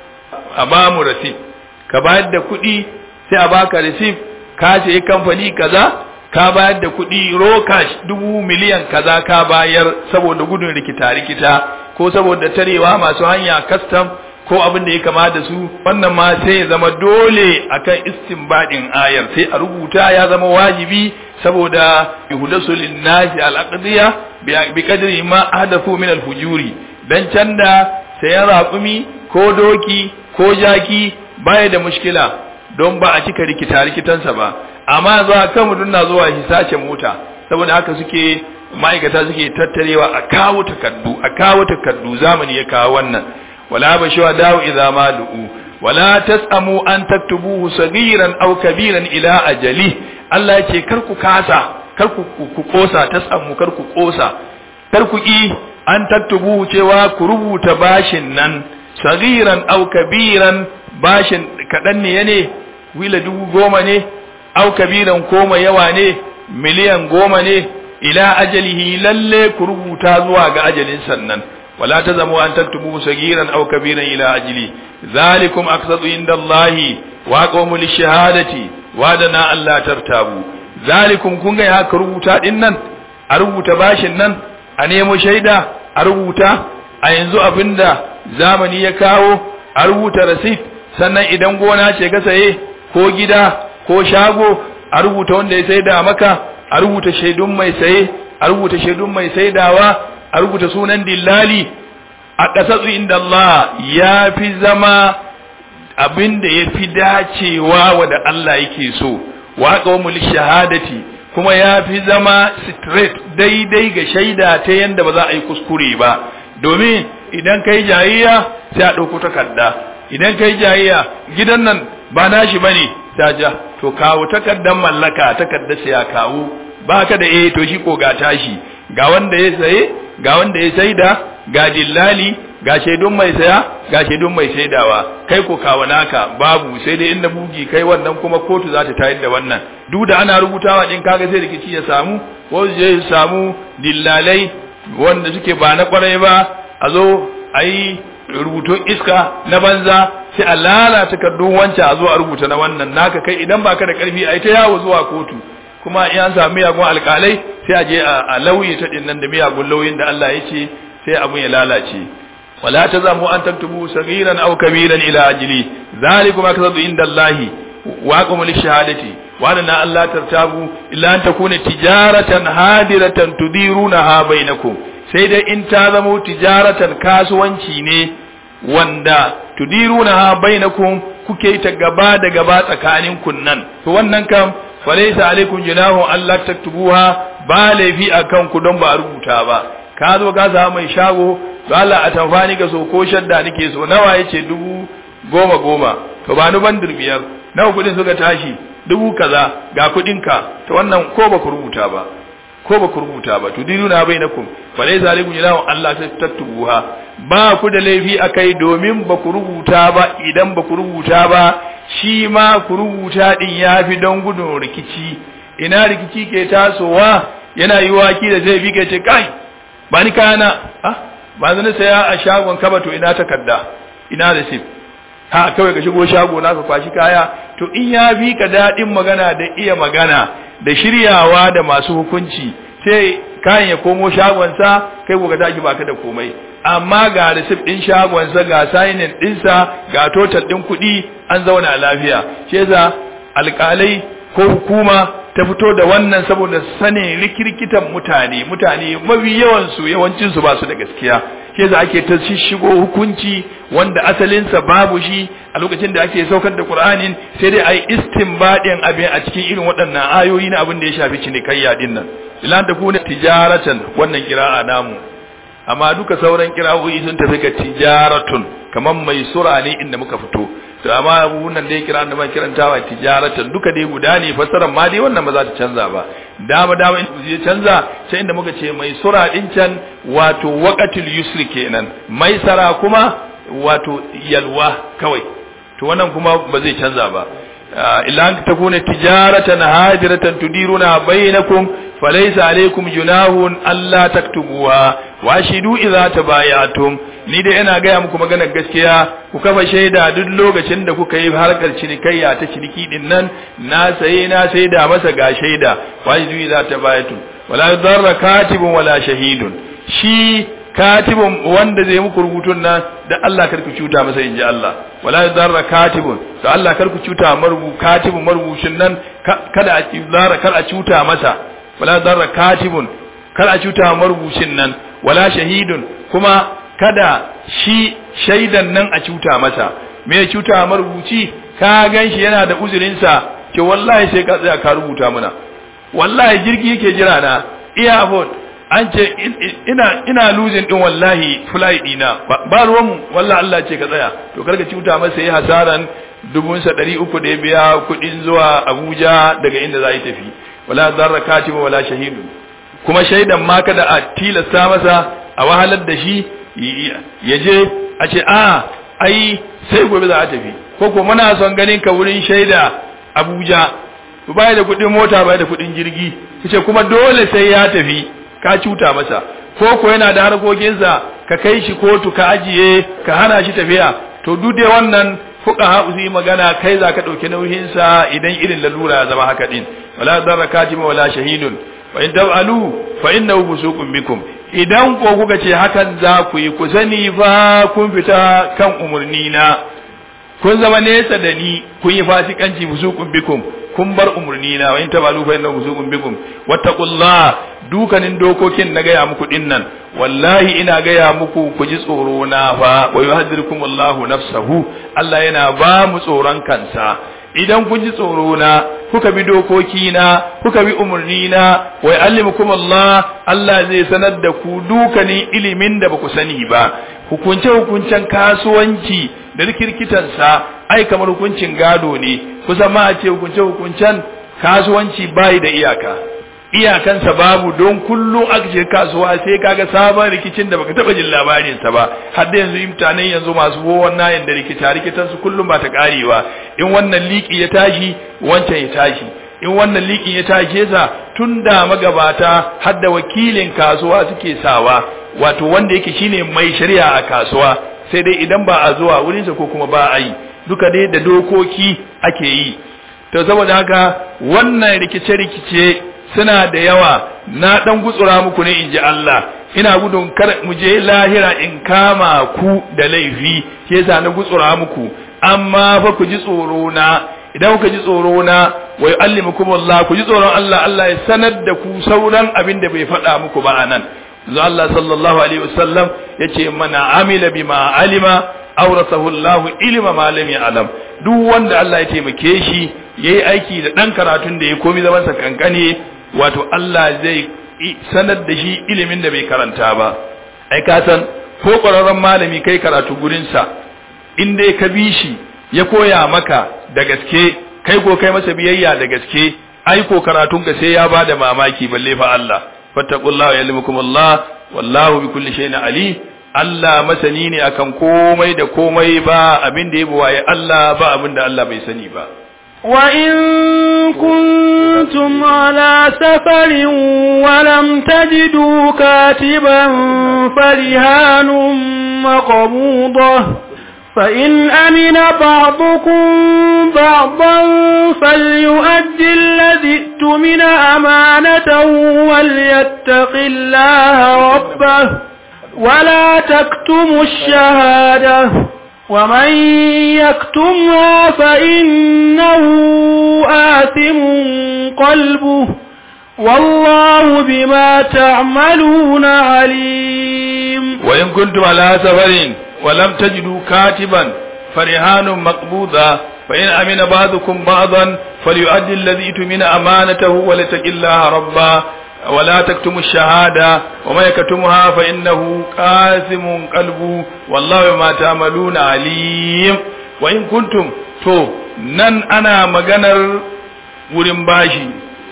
a ba mu receipt ka bayar da kuɗi sai a baka receipt ka ce kamfani kaza ka bayar da kuɗi raw cash dubu miliyan kaza ka bayar saboda gudun rikita rikita ko saboda tarewa masu hanya custom ko abin da ya kama da su wannan ma sai ya zama dole akan istinbadin ayar sai a rubuta ya zama wajibi saboda yuhdasu lin-nasi al-aqdiya bi qadri ma ahdathu min al-fujuri dan canda sai raƙumi ko doki ko jaki baya da mushkila don ba a cika rikita rikitansa ba amma za ka mudun na zuwa hisace mota saboda haka suke ma'aikata suke tattarewa a kawo takaddu a kawo takaddu zamani ya kawo wannan wala bashawa da'u idza ma du'u wala tasamu an taktubuhu saghiran aw kabiran ila ajali Allah yake kar ku kasa kar ku ku kosa tasamu kar ku kosa kar ku ki an taktubuhu cewa ku rubuta bashin nan saghiran aw kabiran bashin kadan ne ne wila dubu goma ne aw kabiran koma yawa ne miliyan goma ne ila ajalihi lalle ku rubuta zuwa ga ajalin sannan ولا تزموا أن تكتبوه صغيرا أو كبيرا إلى أجلي ذلكم أقسط عند الله وأقوم للشهادة وادنا ألا ترتابوا ذلكم كنغا يا كربوتا إنن أربوتا باشنن أنيمو شيدا أربوتا أينزو أبندا زامني يكاو أربوتا رسيد sannan idan gona ce ka saye ko gida ko shago a rubuta wanda ya saida maka a rubuta shaidun mai saye a rubuta shaidun mai saidawa a rubuta sunan dillali a ƙasatsu inda Allah ya fi zama abin da ya fi dacewa wa da Allah yake so wa qawmul shahadati kuma ya fi zama straight daidai ga shaida ta yanda ba za a yi kuskure ba domin idan kai jayayya sai a ɗauko takarda idan kai jayayya gidan nan ba nashi bane ta ja to kawo takardar mallaka takardar sai ya kawo baka da eh to shi ko ga tashi ga wanda ya saye ga wanda ya saida ga dillali ga shaidun mai saya ga shaidun mai saidawa kai ko kawo naka babu sai dai inda bugi kai wannan kuma kotu za ta tayar da wannan duk da ana rubutawa din kaga sai rikici ya samu ko je samu dillalai wanda suke ba na kwarai ba a zo ayi rubutun iska na banza sai a lalata takardun wancan a zo a rubuta na wannan naka kai idan baka da karfi ai ta yawo zuwa kotu kuma in an samu miyagun alƙalai sai a je a lauyi ta dinnan da miyagun lauyin da Allah ya ce sai abun ya lalace wala tazamu an taktubu saghiran aw kabiran ila ajli zalikum akthadu inda Allah wa aqamul shahadati وأننا Allah tartabu illa an takuna tijaratan hadiratan tudirunaha bainakum sai dai in ta zama tijaratan kasuwanci ne wanda tudirunaha bainakum kuke ta gaba da gaba tsakanin kunnan to wannan kam falaysa alaikum junahu Allah taktubuha ba laifi akan ku don ba a rubuta ba ka zo ka samu mai shago to Allah a tamfani ka so ko shadda nake so nawa yace dubu goma goma to ba ni bandir biyar nawa kudin suka tashi dubu kaza ga kudin ka to wannan ko ba ku rubuta ba ko ba ku rubuta ba to diruna bainakum falai zalikum ilahu Allah tattubuha ba ku da laifi akai domin ba ku rubuta ba idan ba ku rubuta ba shi ma ku rubuta din yafi don gudun rikici ina rikici ke tasowa yana yi waki da zai bi ke ce kai ba ni kana ah ba zan saya a shagon ka ba to ina takarda ina da sif ha kawai ka shigo shago na ka kwashi kaya to in ya bi ka dadin magana da iya magana da shiryawa da masu hukunci sai kayan ya komo shagonsa kai ko ka tashi baka da komai amma ga receipt din shagonsa ga signing dinsa ga total din kuɗi an zauna lafiya shi yasa alƙalai ko hukuma ta fito da wannan saboda sanin rikirkitan mutane mutane mafi yawan su yawancin su ba su da gaskiya shi yasa ake ta shigo hukunci wanda asalin sa babu shi a lokacin da ake saukar da Qur'anin sai dai ai istinbadin abin a cikin irin waɗannan ayoyi na abin da ya shafi cinikayya din nan ilan ta kuna tijaratan wannan kira'a namu amma duka sauran kira'o'i sun tafi ga tijaratun kaman mai sura ne inda muka fito to amma wannan dai kira da ban kirantawa tijaratan duka dai guda ne fasaran ma dai wannan ba za ta canza ba dama dama in zai canza sai inda muka ce mai sura din can wato waqatul yusri kenan mai sara kuma wato yalwa kawai to wannan kuma ba zai canza ba illa an takuna tijaratan hadiratan tudiruna bainakum falaysa alaykum junahun alla taktubuha washidu idza tabayatum ni dai ina gaya muku maganar gaskiya ku kafa shaida duk lokacin da kuka yi harkar cinikayya ta ciniki din nan na saye na sai da masa ga shaida washidu idza tabayatum wala darra katibun wala shahidun shi katibun wanda zai muku rubutun nan da Allah karku cuta masa inji Allah wala darra katibun to Allah karku cuta marubu katibun marubucin nan kada a darra kar a cuta masa wala darra katibun kar a cuta marubucin nan wala shahidun kuma kada shi shaidan nan a cuta masa me ya cuta marubuci ka ganshi yana da uzurin sa ke wallahi sai ka tsaya ka rubuta mana wallahi jirgi yake jira na iya abot an ce ina ina losing din wallahi fly dina ba ruwan mu wallahi Allah ce ka tsaya to karka cuta masa yayi hasaran dubun sa ɗari uku da ya biya kudin zuwa Abuja daga inda za yi tafi wala zarra katibu wala shahidu kuma shaidan ma kada a tilasta masa a wahalar da shi ya je a ce a ai sai gobe za a tafi ko ko muna son ganin ka wurin shaida Abuja bai da kudin mota bai da kudin jirgi kace kuma dole sai ya tafi ka cuta masa ko ko yana da harkokinsa ka kai shi kotu ka ajiye ka hana shi tafiya to duk dai wannan fuqaha uzi magana kai za ka dauki nauyin sa idan irin lalura ya zama haka din wala darra katiba wala shahidun wa in taf'alu fa innahu fusuqun bikum idan ko kuka ce hakan za ku yi ku sani fa kun fita kan umurni na kun zama nesa da ni kun yi fasikanci fusuqun bikum kun bar umurni na wa in taf'alu fa innahu fusuqun bikum wattaqullah dukanin dokokin na gaya muku dinnan wallahi ina gaya muku ku ji tsoro na fa wa yuhaddirukumullahu nafsahu Allah yana ba mu tsoron kansa idan kun ji tsoro na kuka bi dokoki na kuka bi umurni na wa yu'allimukumullah Allah zai sanar da ku dukanin ilimin da baku sani ba hukunce hukuncen kasuwanci da rikirkitan sa ai kamar hukuncin gado ne kusan ma a ce hukunce hukuncen kasuwanci bai da iyaka iyakansa babu don kullum aka je kasuwa sai kaga sabon rikicin da baka taba jin labarin sa ba har da yanzu imtanan yanzu masu wowan nayin da rikita rikitan su kullum ba ta karewa in wannan liki ya tashi wancan ya tashi in wannan likin ya tashi sa tunda magabata har da wakilin kasuwa suke sawa wato wanda yake shine mai shari'a a kasuwa sai dai idan ba a zuwa wurin sa ko kuma ba a yi duka dai da dokoki ake yi to saboda haka wannan rikice rikice suna da yawa na dan gutsura muku ne inji Allah ina gudun kar mu je lahira in kama ku da laifi ke yasa na gutsura muku amma fa ku ji tsoro na idan kuka ji tsoro na wa yu'allimukumullah ku ji tsoron Allah Allah ya sanar da ku sauran abin da bai faɗa muku ba anan manzo Allah sallallahu alaihi wasallam yace mana amila bima alima awrathahu Allah ilma ma lam ya'lam duk wanda Allah ya taimake shi yayi aiki da dan karatun da ya komi zaman sa kankane wato Allah zai sanar da shi ilimin da bai karanta ba ai ka san ko ƙwararren malami kai karatu gurin sa in dai ka bi shi ya koya maka da gaske kai ko kai masa biyayya da gaske ai ko karatun ka sai ya bada mamaki balle fa Allah fattaqullaha ya'lamukumullah wallahu bikulli shay'in ali Allah masani ne akan komai da komai ba abin da yabo waye Allah ba abin da Allah bai sani ba wa in kuntum ala safarin wa lam tajidu katiban farihanun maqbudah فإن أمن بعضكم بعضا فليؤدي الذي اؤتمن أمانته وليتق الله ربه ولا تكتموا الشهادة ومن يكتمها فإنه آثم قلبه والله بما تعملون عليم وإن كنتم على سفر ولم تجدوا كاتبا فرهان مقبوضا فإن أمن بعضكم بعضا فليؤدي الذي اؤتمن أمانته وليتق الله ربه ولا تكتموا الشهادة وما يكتمها فإنه قاسم قلبه والله بما تعملون عليم وإن كنتم تو نن أنا مغنر wurin bashi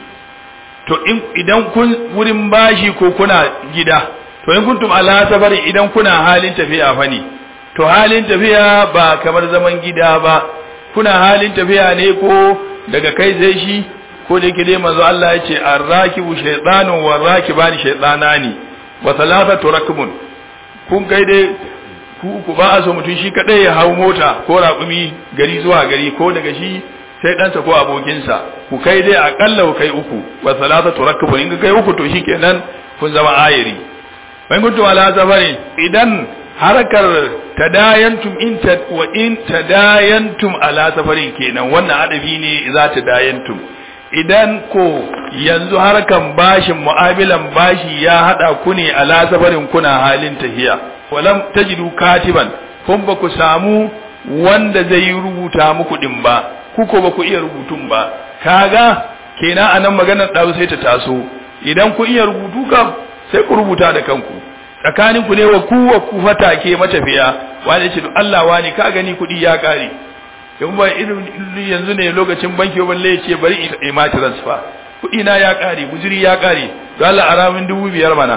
to in idan kun wurin bashi ko kuna gida to in kuntum ala safari idan kuna halin tafiya fa ne to halin tafiya ba kamar zaman gida ba kuna halin tafiya ne ko daga kai sai shi ko da yake dai manzo Allah ya ce arrakibu shaytanun wa rakibani shaytanani wa thalathatu rakbun kun kai dai ku ku ba so mutun shi kadai ya hawo mota ko raƙumi gari zuwa gari ko daga shi sai ɗansa ko abokinsa ku kai dai akalla ku kai uku wa thalathatu rakbun in kai uku to shikenan kun zama ayiri bayan kuntu ala safari idan harakar tadayantum in ta wa in tadayantum ala safarin kenan wannan adabi ne za ta dayantum idan ko yanzu harkan bashin mu'amilan bashi ya hada ku ne ala safarin kuna halin tahiya walam tajidu katiban kun ba ku samu wanda zai rubuta muku din ba ku ko ba ku iya rubutun ba kaga kenan anan maganar dawo sai ta taso idan ku iya rubutu kam sai ku rubuta da kanku tsakanin ku ne wa ku wa ku fatake matafiya wani ce Allah wani ka gani kudi ya kare in ba irin yanzu ne lokacin banki balle ce bari in ma transfer kudi na ya kare gujiri ya kare to Allah aramin dubu biyar mana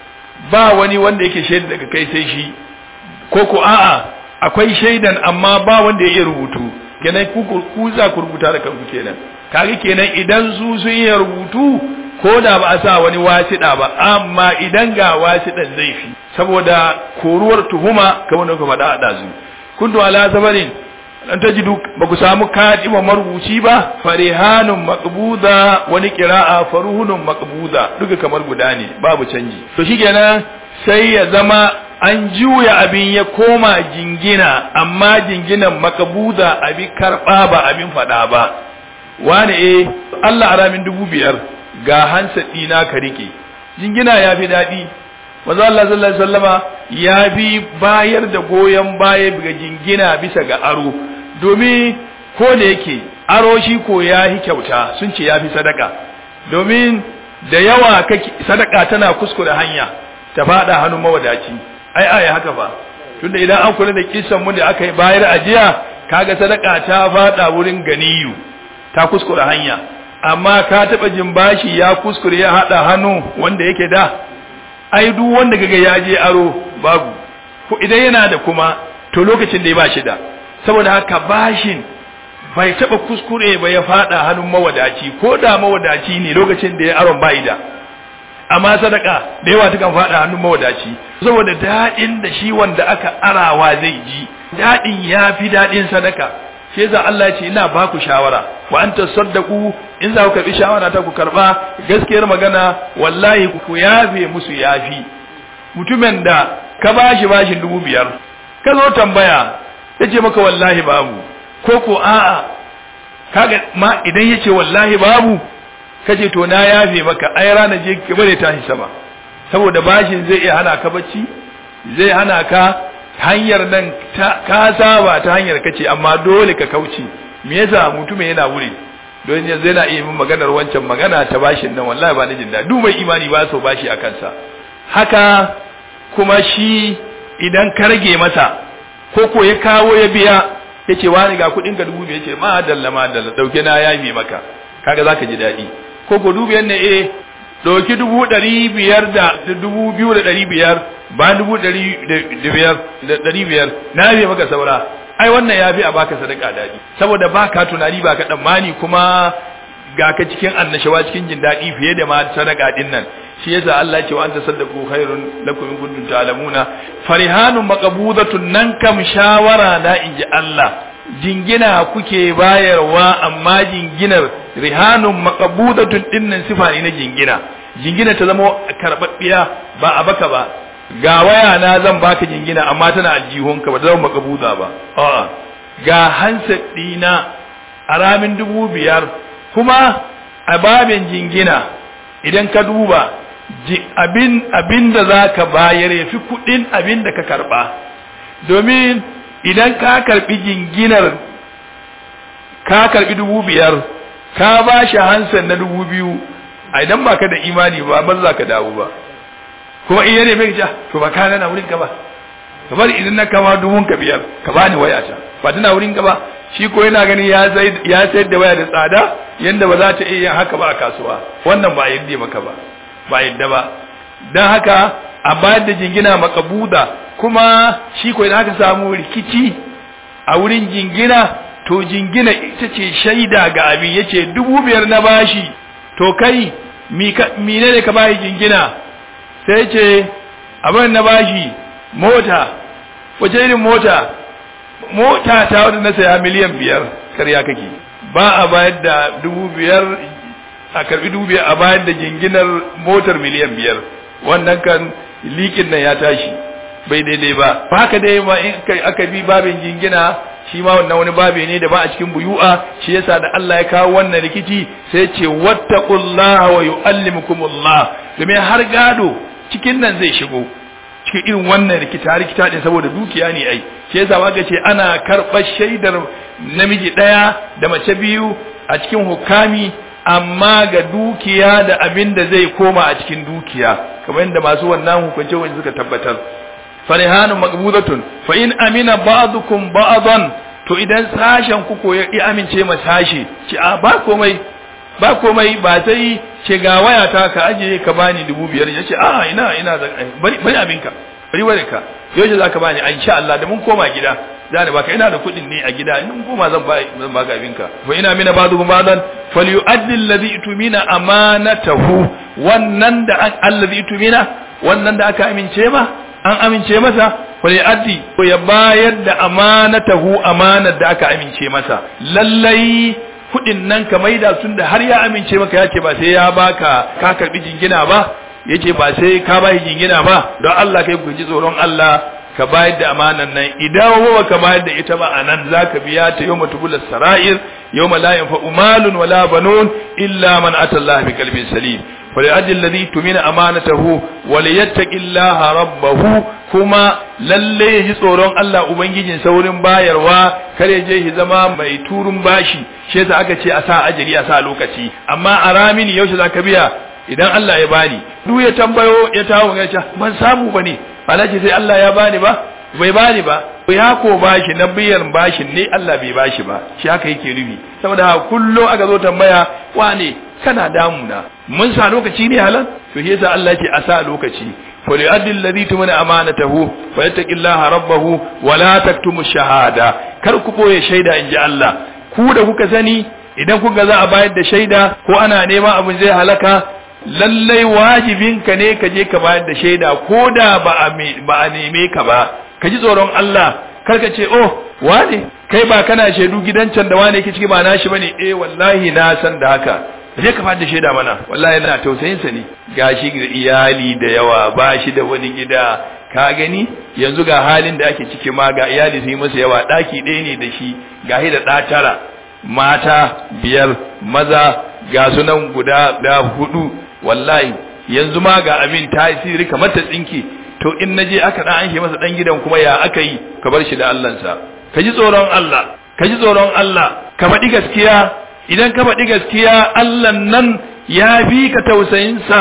ba wani wanda yake shaida daga kai sai shi ko ko a'a akwai shaidan amma ba wanda yake rubutu kenan ku ku za ku rubuta da kanku kenan kage kenan idan su sun yi rubutu ko da ba a sa wani wasiɗa ba amma idan ga wasiɗan zai fi saboda koruwar tuhuma kamar da kuma da dazu kuntu ala sabarin dan tajidu ba ku samu katiba marubuci ba farihanun maqbuda wani qira'a faruhunun maqbuda duka kamar guda ne babu canji to shikenan sai ya zama an juya abin ya koma jingina amma jinginan maqbuda abin karba ba abin fada ba wani eh Allah aramin dubu biyar ga hansa dina ka rike jingina yafi dadi manzo Allah sallallahu alaihi wasallama yafi bayar da goyen baya ga jingina bisa ga aro domin ko da yake aro shi ko yahi kyauta sun ce yafi sadaka domin da yawa kake sadaka tana kuskure hanya ta fada hannun mawadaci ai ai haka fa tunda idan an kula da kissan mu da aka yi bayar ajiya kaga sadaka ta fada wurin ganiyu ta kuskure hanya amma ka taba jin bashi ya kuskure ya hada hannu wanda yake da ai duk wanda kaga ya je aro babu ko idan yana da kuma to lokacin da ya bashi da saboda haka bashin bai taba kuskure ba ya fada hannun mawadaci ko da mawadaci ne lokacin da ya aron bai da amma sadaka da yawa takan fada hannun mawadaci saboda dadin da shi wanda aka arawa zai ji dadin yafi dadin sadaka shi yasa Allah ya ce ina ba ku shawara wa anta saddaqu in za ku karbi shawara ta ku karba gaskiyar magana wallahi ku yafe musu yafi mutumin da ka bashi bashin dubu biyar ka zo tambaya yace maka wallahi babu ko ko a'a kaga ma idan yace wallahi babu kace to na yafe maka ai rana je ki bare tashi sama saboda bashin zai iya hana ka bacci zai hana ka hanyar nan ka saba ta hanyar kace amma dole ka kauce me yasa mutum yana wuri don yanzu yana iya min maganar wancan magana ta bashin nan wallahi ba ni jin daɗi mai imani ba so bashi a kansa haka kuma shi idan ka rage masa ko ko ya kawo ya biya yace wani ga kudin ka dubu biyar yace ma dalla ma dalla dauke na yafi maka kaga zaka ji daɗi ko ko dubu biyar ne eh dauki dubu ɗari biyar da dubu biyu da ɗari biyar ba dubu ɗari da biyar da ɗari biyar na yafi maka saura ai wannan yafi a baka sadaka daɗi saboda baka tunani baka tsammani kuma ga ka cikin annashawa cikin jin daɗi fiye da ma sadaka din nan shi yasa Allah ya ce wa anta saddaqu khairun lakum in kuntum ta'lamuna farihanun maqbudatun nan kam shawara na inji Allah jingina kuke bayarwa amma jinginar rihanun maqbudatun din nan sifa ne na jingina jingina ta zama karbabbiya ba a baka ba ga waya na zan baka jingina amma tana aljihunka ba zan maqbuda ba a'a ga hansa dina a ramin dubu biyar kuma a babin jingina idan ka duba abin abin da zaka bayar yafi kudin abin da ka karba domin idan ka karbi jinginar ka karbi dubu biyar ka bashi hansan na dubu biyu a idan baka da imani ba ban zaka dawo ba kuma iya ne mai ja to ba kana na wurin ka ba kamar idan na kama dubun ka biyar ka bani waya ta ba tana wurin ka ba shi ko yana gani ya sai ya sayar da waya da tsada yanda ba za ta iya haka ba a kasuwa wannan ba yadda maka ba ba yadda ba dan haka a bayar da jingina makabuda kuma shi ko idan aka samu rikici a wurin jingina to jingina ita ce shaida ga abin yace dubu biyar na bashi to kai mi ka mine ne ka bashi jingina sai ce abin na bashi mota wace irin mota mota ta wadda na saya miliyan biyar karya kake ba a bayar da dubu biyar a karbi dubu biyar a bayar da jinginar motar miliyan biyar wannan kan likin nan ya tashi bai daidai ba ba haka dai ma in aka bi babin jingina shi ma wannan wani babe ne da ba a cikin buyu'a shi yasa da Allah ya kawo wannan rikici sai ce wattaqullaha wa yuallimukumullah domin har gado cikin nan zai shigo cikin irin wannan rikita rikita din saboda dukiya ne ai shi yasa waka ce ana karɓar shaidar namiji ɗaya da mace biyu a cikin hukami amma ga dukiya da abin da zai koma a cikin dukiya kamar yadda masu wannan hukunce wanda suka tabbatar farihanun maqbudatun fa in amina ba'dukum ba'dan to idan sashen ku ko ya amince ma sashi ci a ba komai ba komai ba sai ce ga waya ta ka aje ka bani dubu biyar yace a ina ina bari bari abinka bari bari ka yaushe zaka bani insha Allah da mun koma gida zan baka ina da kudin ne a gida in koma zan ba zan baka abinka fa ina mina ba'dukum ba'dan falyu'addi alladhi tumina amanatahu wannan da alladhi tumina wannan da aka amince ma an amince masa falyu'addi ko ya bayar da amanatahu amanar da aka amince masa lallai kudin nan ka maida tun da har ya amince maka yace ba sai ya baka ka karbi jingina ba yace ba sai ka bai jingina ba don Allah kai ku ji tsoron Allah ka bayar da amanan nan idan ba ka bayar da ita ba anan zaka biya ta yawma tubul sarair yawma la yanfa'u malun wala banun illa man ata Allah bi qalbin salim فليؤدي الذي تمن أمانته وليتق الله ربه كما lalle ji tsoron Allah ubangijin saurin bayarwa kare je shi zama mai turun bashi shi yasa aka ce a sa ajiri a sa lokaci amma a ramini yaushe zaka biya idan Allah ya bani duk ya tambayo ya tawo ya ce ban samu bane alaji sai Allah ya bani ba bai bani ba ya ko bashi na biyan bashin ne Allah bai bashi ba shi haka yake nufi saboda kullum aka zo tambaya wane kana damuna mun sa lokaci ne halan to shi yasa Allah ce a sa lokaci fa li'addi alladhi tumina amanatahu fa yattaqillaha rabbahu wa la taktumu shahada kar ku boye shaida inji Allah ku da kuka sani idan kuka za a bayar da shaida ko ana nema abin zai halaka lallai wajibinka ne ka je ka bayar da shaida ko da ba a ba a neme ka ba ka ji tsoron Allah kar ka ce oh wane kai ba kana shaidu gidan can da wane yake ciki ba nashi bane eh wallahi na san da haka je ka fada shaida mana wallahi ina tausayin sa ne gashi da iyali da yawa ba shi da wani gida ka gani yanzu ga halin da ake ciki ma ga iyali sun yi masa yawa daki ɗaya ne da shi gahi da ɗa tara mata biyar maza ga sunan guda da hudu wallahi yanzu ma ga abin tasiri kamar ta tsinke to in naje aka dan anke masa dan gidan kuma ya aka yi ka bar shi da Allah sa ka ji tsoron Allah ka ji tsoron Allah ka faɗi gaskiya idan ka faɗi gaskiya Allah nan ya bi ka tausayin sa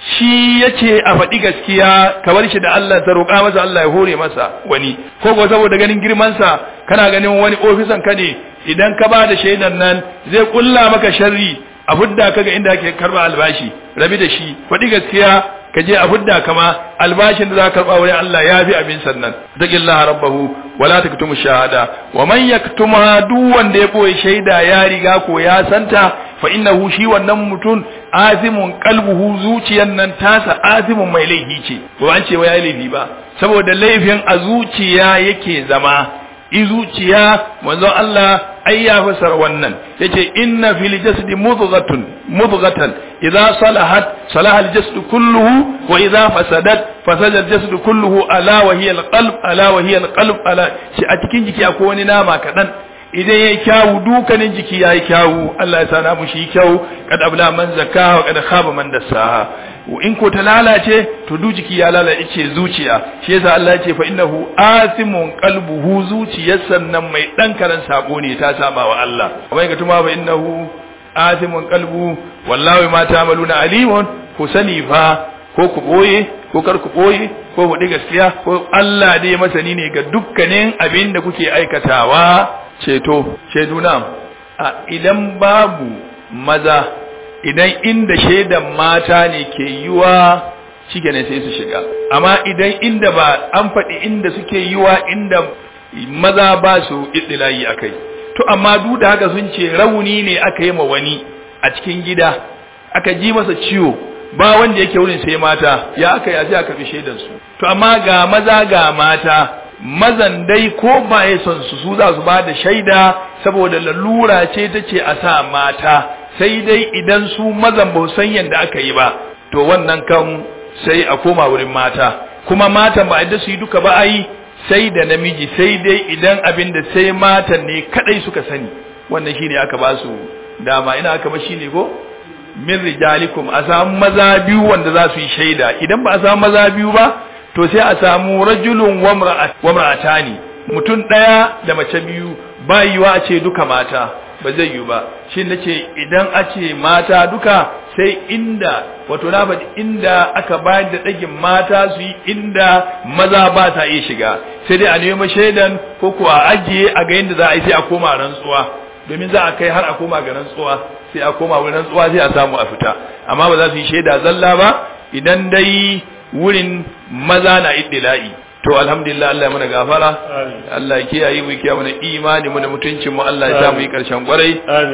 shi yace a faɗi gaskiya ka bar shi da Allah ta roƙa masa Allah ya hore masa wani ko ko saboda ganin girman sa kana ganin wani ofisan ka ne idan ka ba da shaidan nan zai kulla maka sharri a fudda kaga inda ake karba albashi rabi da shi faɗi gaskiya ka je a fudda kama albashin da za ka karba wurin Allah ya fi abin sannan taqillaha rabbahu wala taktumu shahada wa man yaktumha duk wanda ya boye shaida ya riga ko ya santa fa innahu shi wannan mutun azimun qalbuhu zuciyan nan tasa azimun mai laifi ce ba an ce wai ya laifi ba saboda laifin a zuciya yake zama i zuciya manzon Allah ai ya fasara wannan yace inna fil jasadi mudghatun mudghatan idza salahat salaha al jasad kulluhu wa idza fasadat fasada al jasad kulluhu ala wa hiya al qalb ala wa hiya al qalb ala shi a cikin jiki akwai wani nama kadan idan yayi kyawu dukanin jiki yayi kyawu Allah ya sana mu shi kyawu kad abla man zakaha wa kad khaba man dassaha in ko ta lalace to du jiki ya lalace zuciya shi yasa Allah ya ce fa innahu asimun qalbuhu zuciyarsa nan mai dan karan sako ne ta saba wa Allah kuma ga tuma fa innahu asimun qalbu wallahi ma ta'maluna alimun ku sani fa ko ku boye ko kar ku boye ko ku gaskiya ko Allah dai masani ne ga dukkanin abin da kuke aikatawa ceto sheduna a idan babu maza idan inda shaidan mata ne ke yiwa shike ne sai su shiga amma idan inda ba an faɗi inda suke yiwa inda maza ba su idilayi akai to amma duk da haka sun ce rauni ne aka yi ma wani a cikin gida aka ji masa ciwo ba wanda yake wurin sai mata ya aka yaji aka fi shaidan su to amma ga maza ga mata mazan dai ko ba ya son su su za su ba da shaida saboda lalura ce tace a sa mata sai dai idan su mazan ba san yanda aka yi ba to wannan kan sai a koma wurin mata kuma matan ba yadda su yi duka ba ai sai da namiji sai dai idan abin da sai matan ne kadai suka sani wannan shine aka ba su dama ina aka ba shine ko min rijalikum a samu maza biyu wanda za su yi shaida idan ba a samu maza biyu ba to sai a samu rajulun wa mar'atani mutum daya da mace biyu ba yiwa a ce duka mata ba zai yi ba shi nace idan a ce mata duka sai inda wato na faɗi inda aka bayar da ɗagin mata su yi inda maza ba ta iya shiga sai dai a nemi shaidan ko kuwa ajiye a ga yadda za a yi sai a koma rantsuwa domin za a kai har a koma ga rantsuwa sai a koma wurin rantsuwa sai a samu a fita amma ba za su yi shaida zalla ba idan dai wurin maza na iddila'i to alhamdulillah Allah ya mana gafara Allah ya kiyaye mu kiyaye mana imani mu da mutuncin mu Allah ya sa mu yi karshen kwarai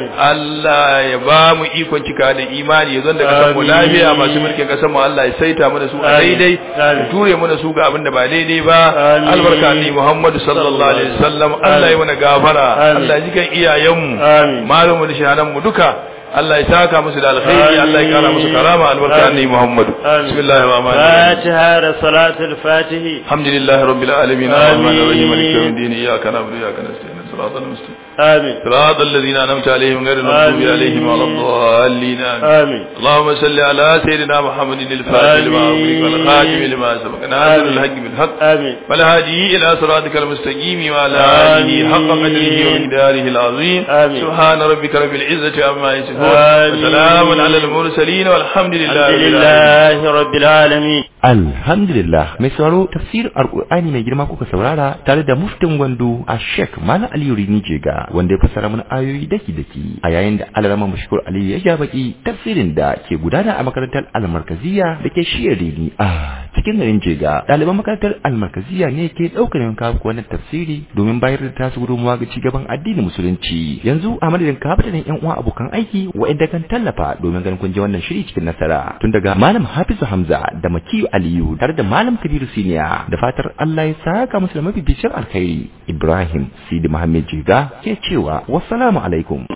Allah ya ba mu ikon cika da imani ya zan da kasan mu lafiya masu mulkin kasan mu Allah ya saita mu da su a daidai ya ture mu da su ga abin da ba daidai ba albarka ni Muhammad sallallahu alaihi wasallam Allah ya mana gafara Allah ya jikan iyayen mu malamu da shahadan mu duka Allah ya saka musu da alkhairi Allah ya kara musu karama albarka ni Muhammad bismillahir rahmanir rahim fatiha salatul fatihi alhamdulillahi rabbil alamin arrahmanir rahim maliki yawmiddin iyyaka na'budu wa iyyaka nasta'in siratal mustaqim آمين صراط الذين أنعمت عليهم غير المغضوب عليهم ولا الضالين آمين اللهم صل على سيدنا محمد الفاتح لما أغلق والخاتم لما سبق ناصر الحق بالحق آمين والهادي إلى صراطك المستقيم وعلى آله حق قدره ومقداره العظيم آمين سبحان ربك رب العزة عما يصفون وسلام على المرسلين والحمد لله رب العالمين Alhamdulillah mai sauraro tafsir alqur'ani mai girma kuka saurara tare da muftin Gwandu a Sheikh Malam Aliyu Rini Jega wanda ya fassara mana ayoyi daki daki a yayin da Al-Rama Mashkur Ali ya ja baki tafsirin da ke gudana a makarantar Al-Markaziyya da ke shiyar Rini a cikin garin Jega. Ɗaliban makarantar Al-Markaziyya ne ke ɗaukar yanka wannan tafsiri domin bayar da tasu gudunmuwa ga cigaban addinin musulunci. Yanzu a madadin kafatan yan uwa abokan aiki waɗanda kan tallafa domin ganin kun ji wannan shiri cikin nasara tun daga Malam Hafizu Hamza da Makiyu Aliyu tare da Malam Kabiru Siniya da fatar Allah ya saka musu da mafi bishir alkhairi. Ibrahim Sidi Muhammad Jiga ke cewa wassalamu alaikum.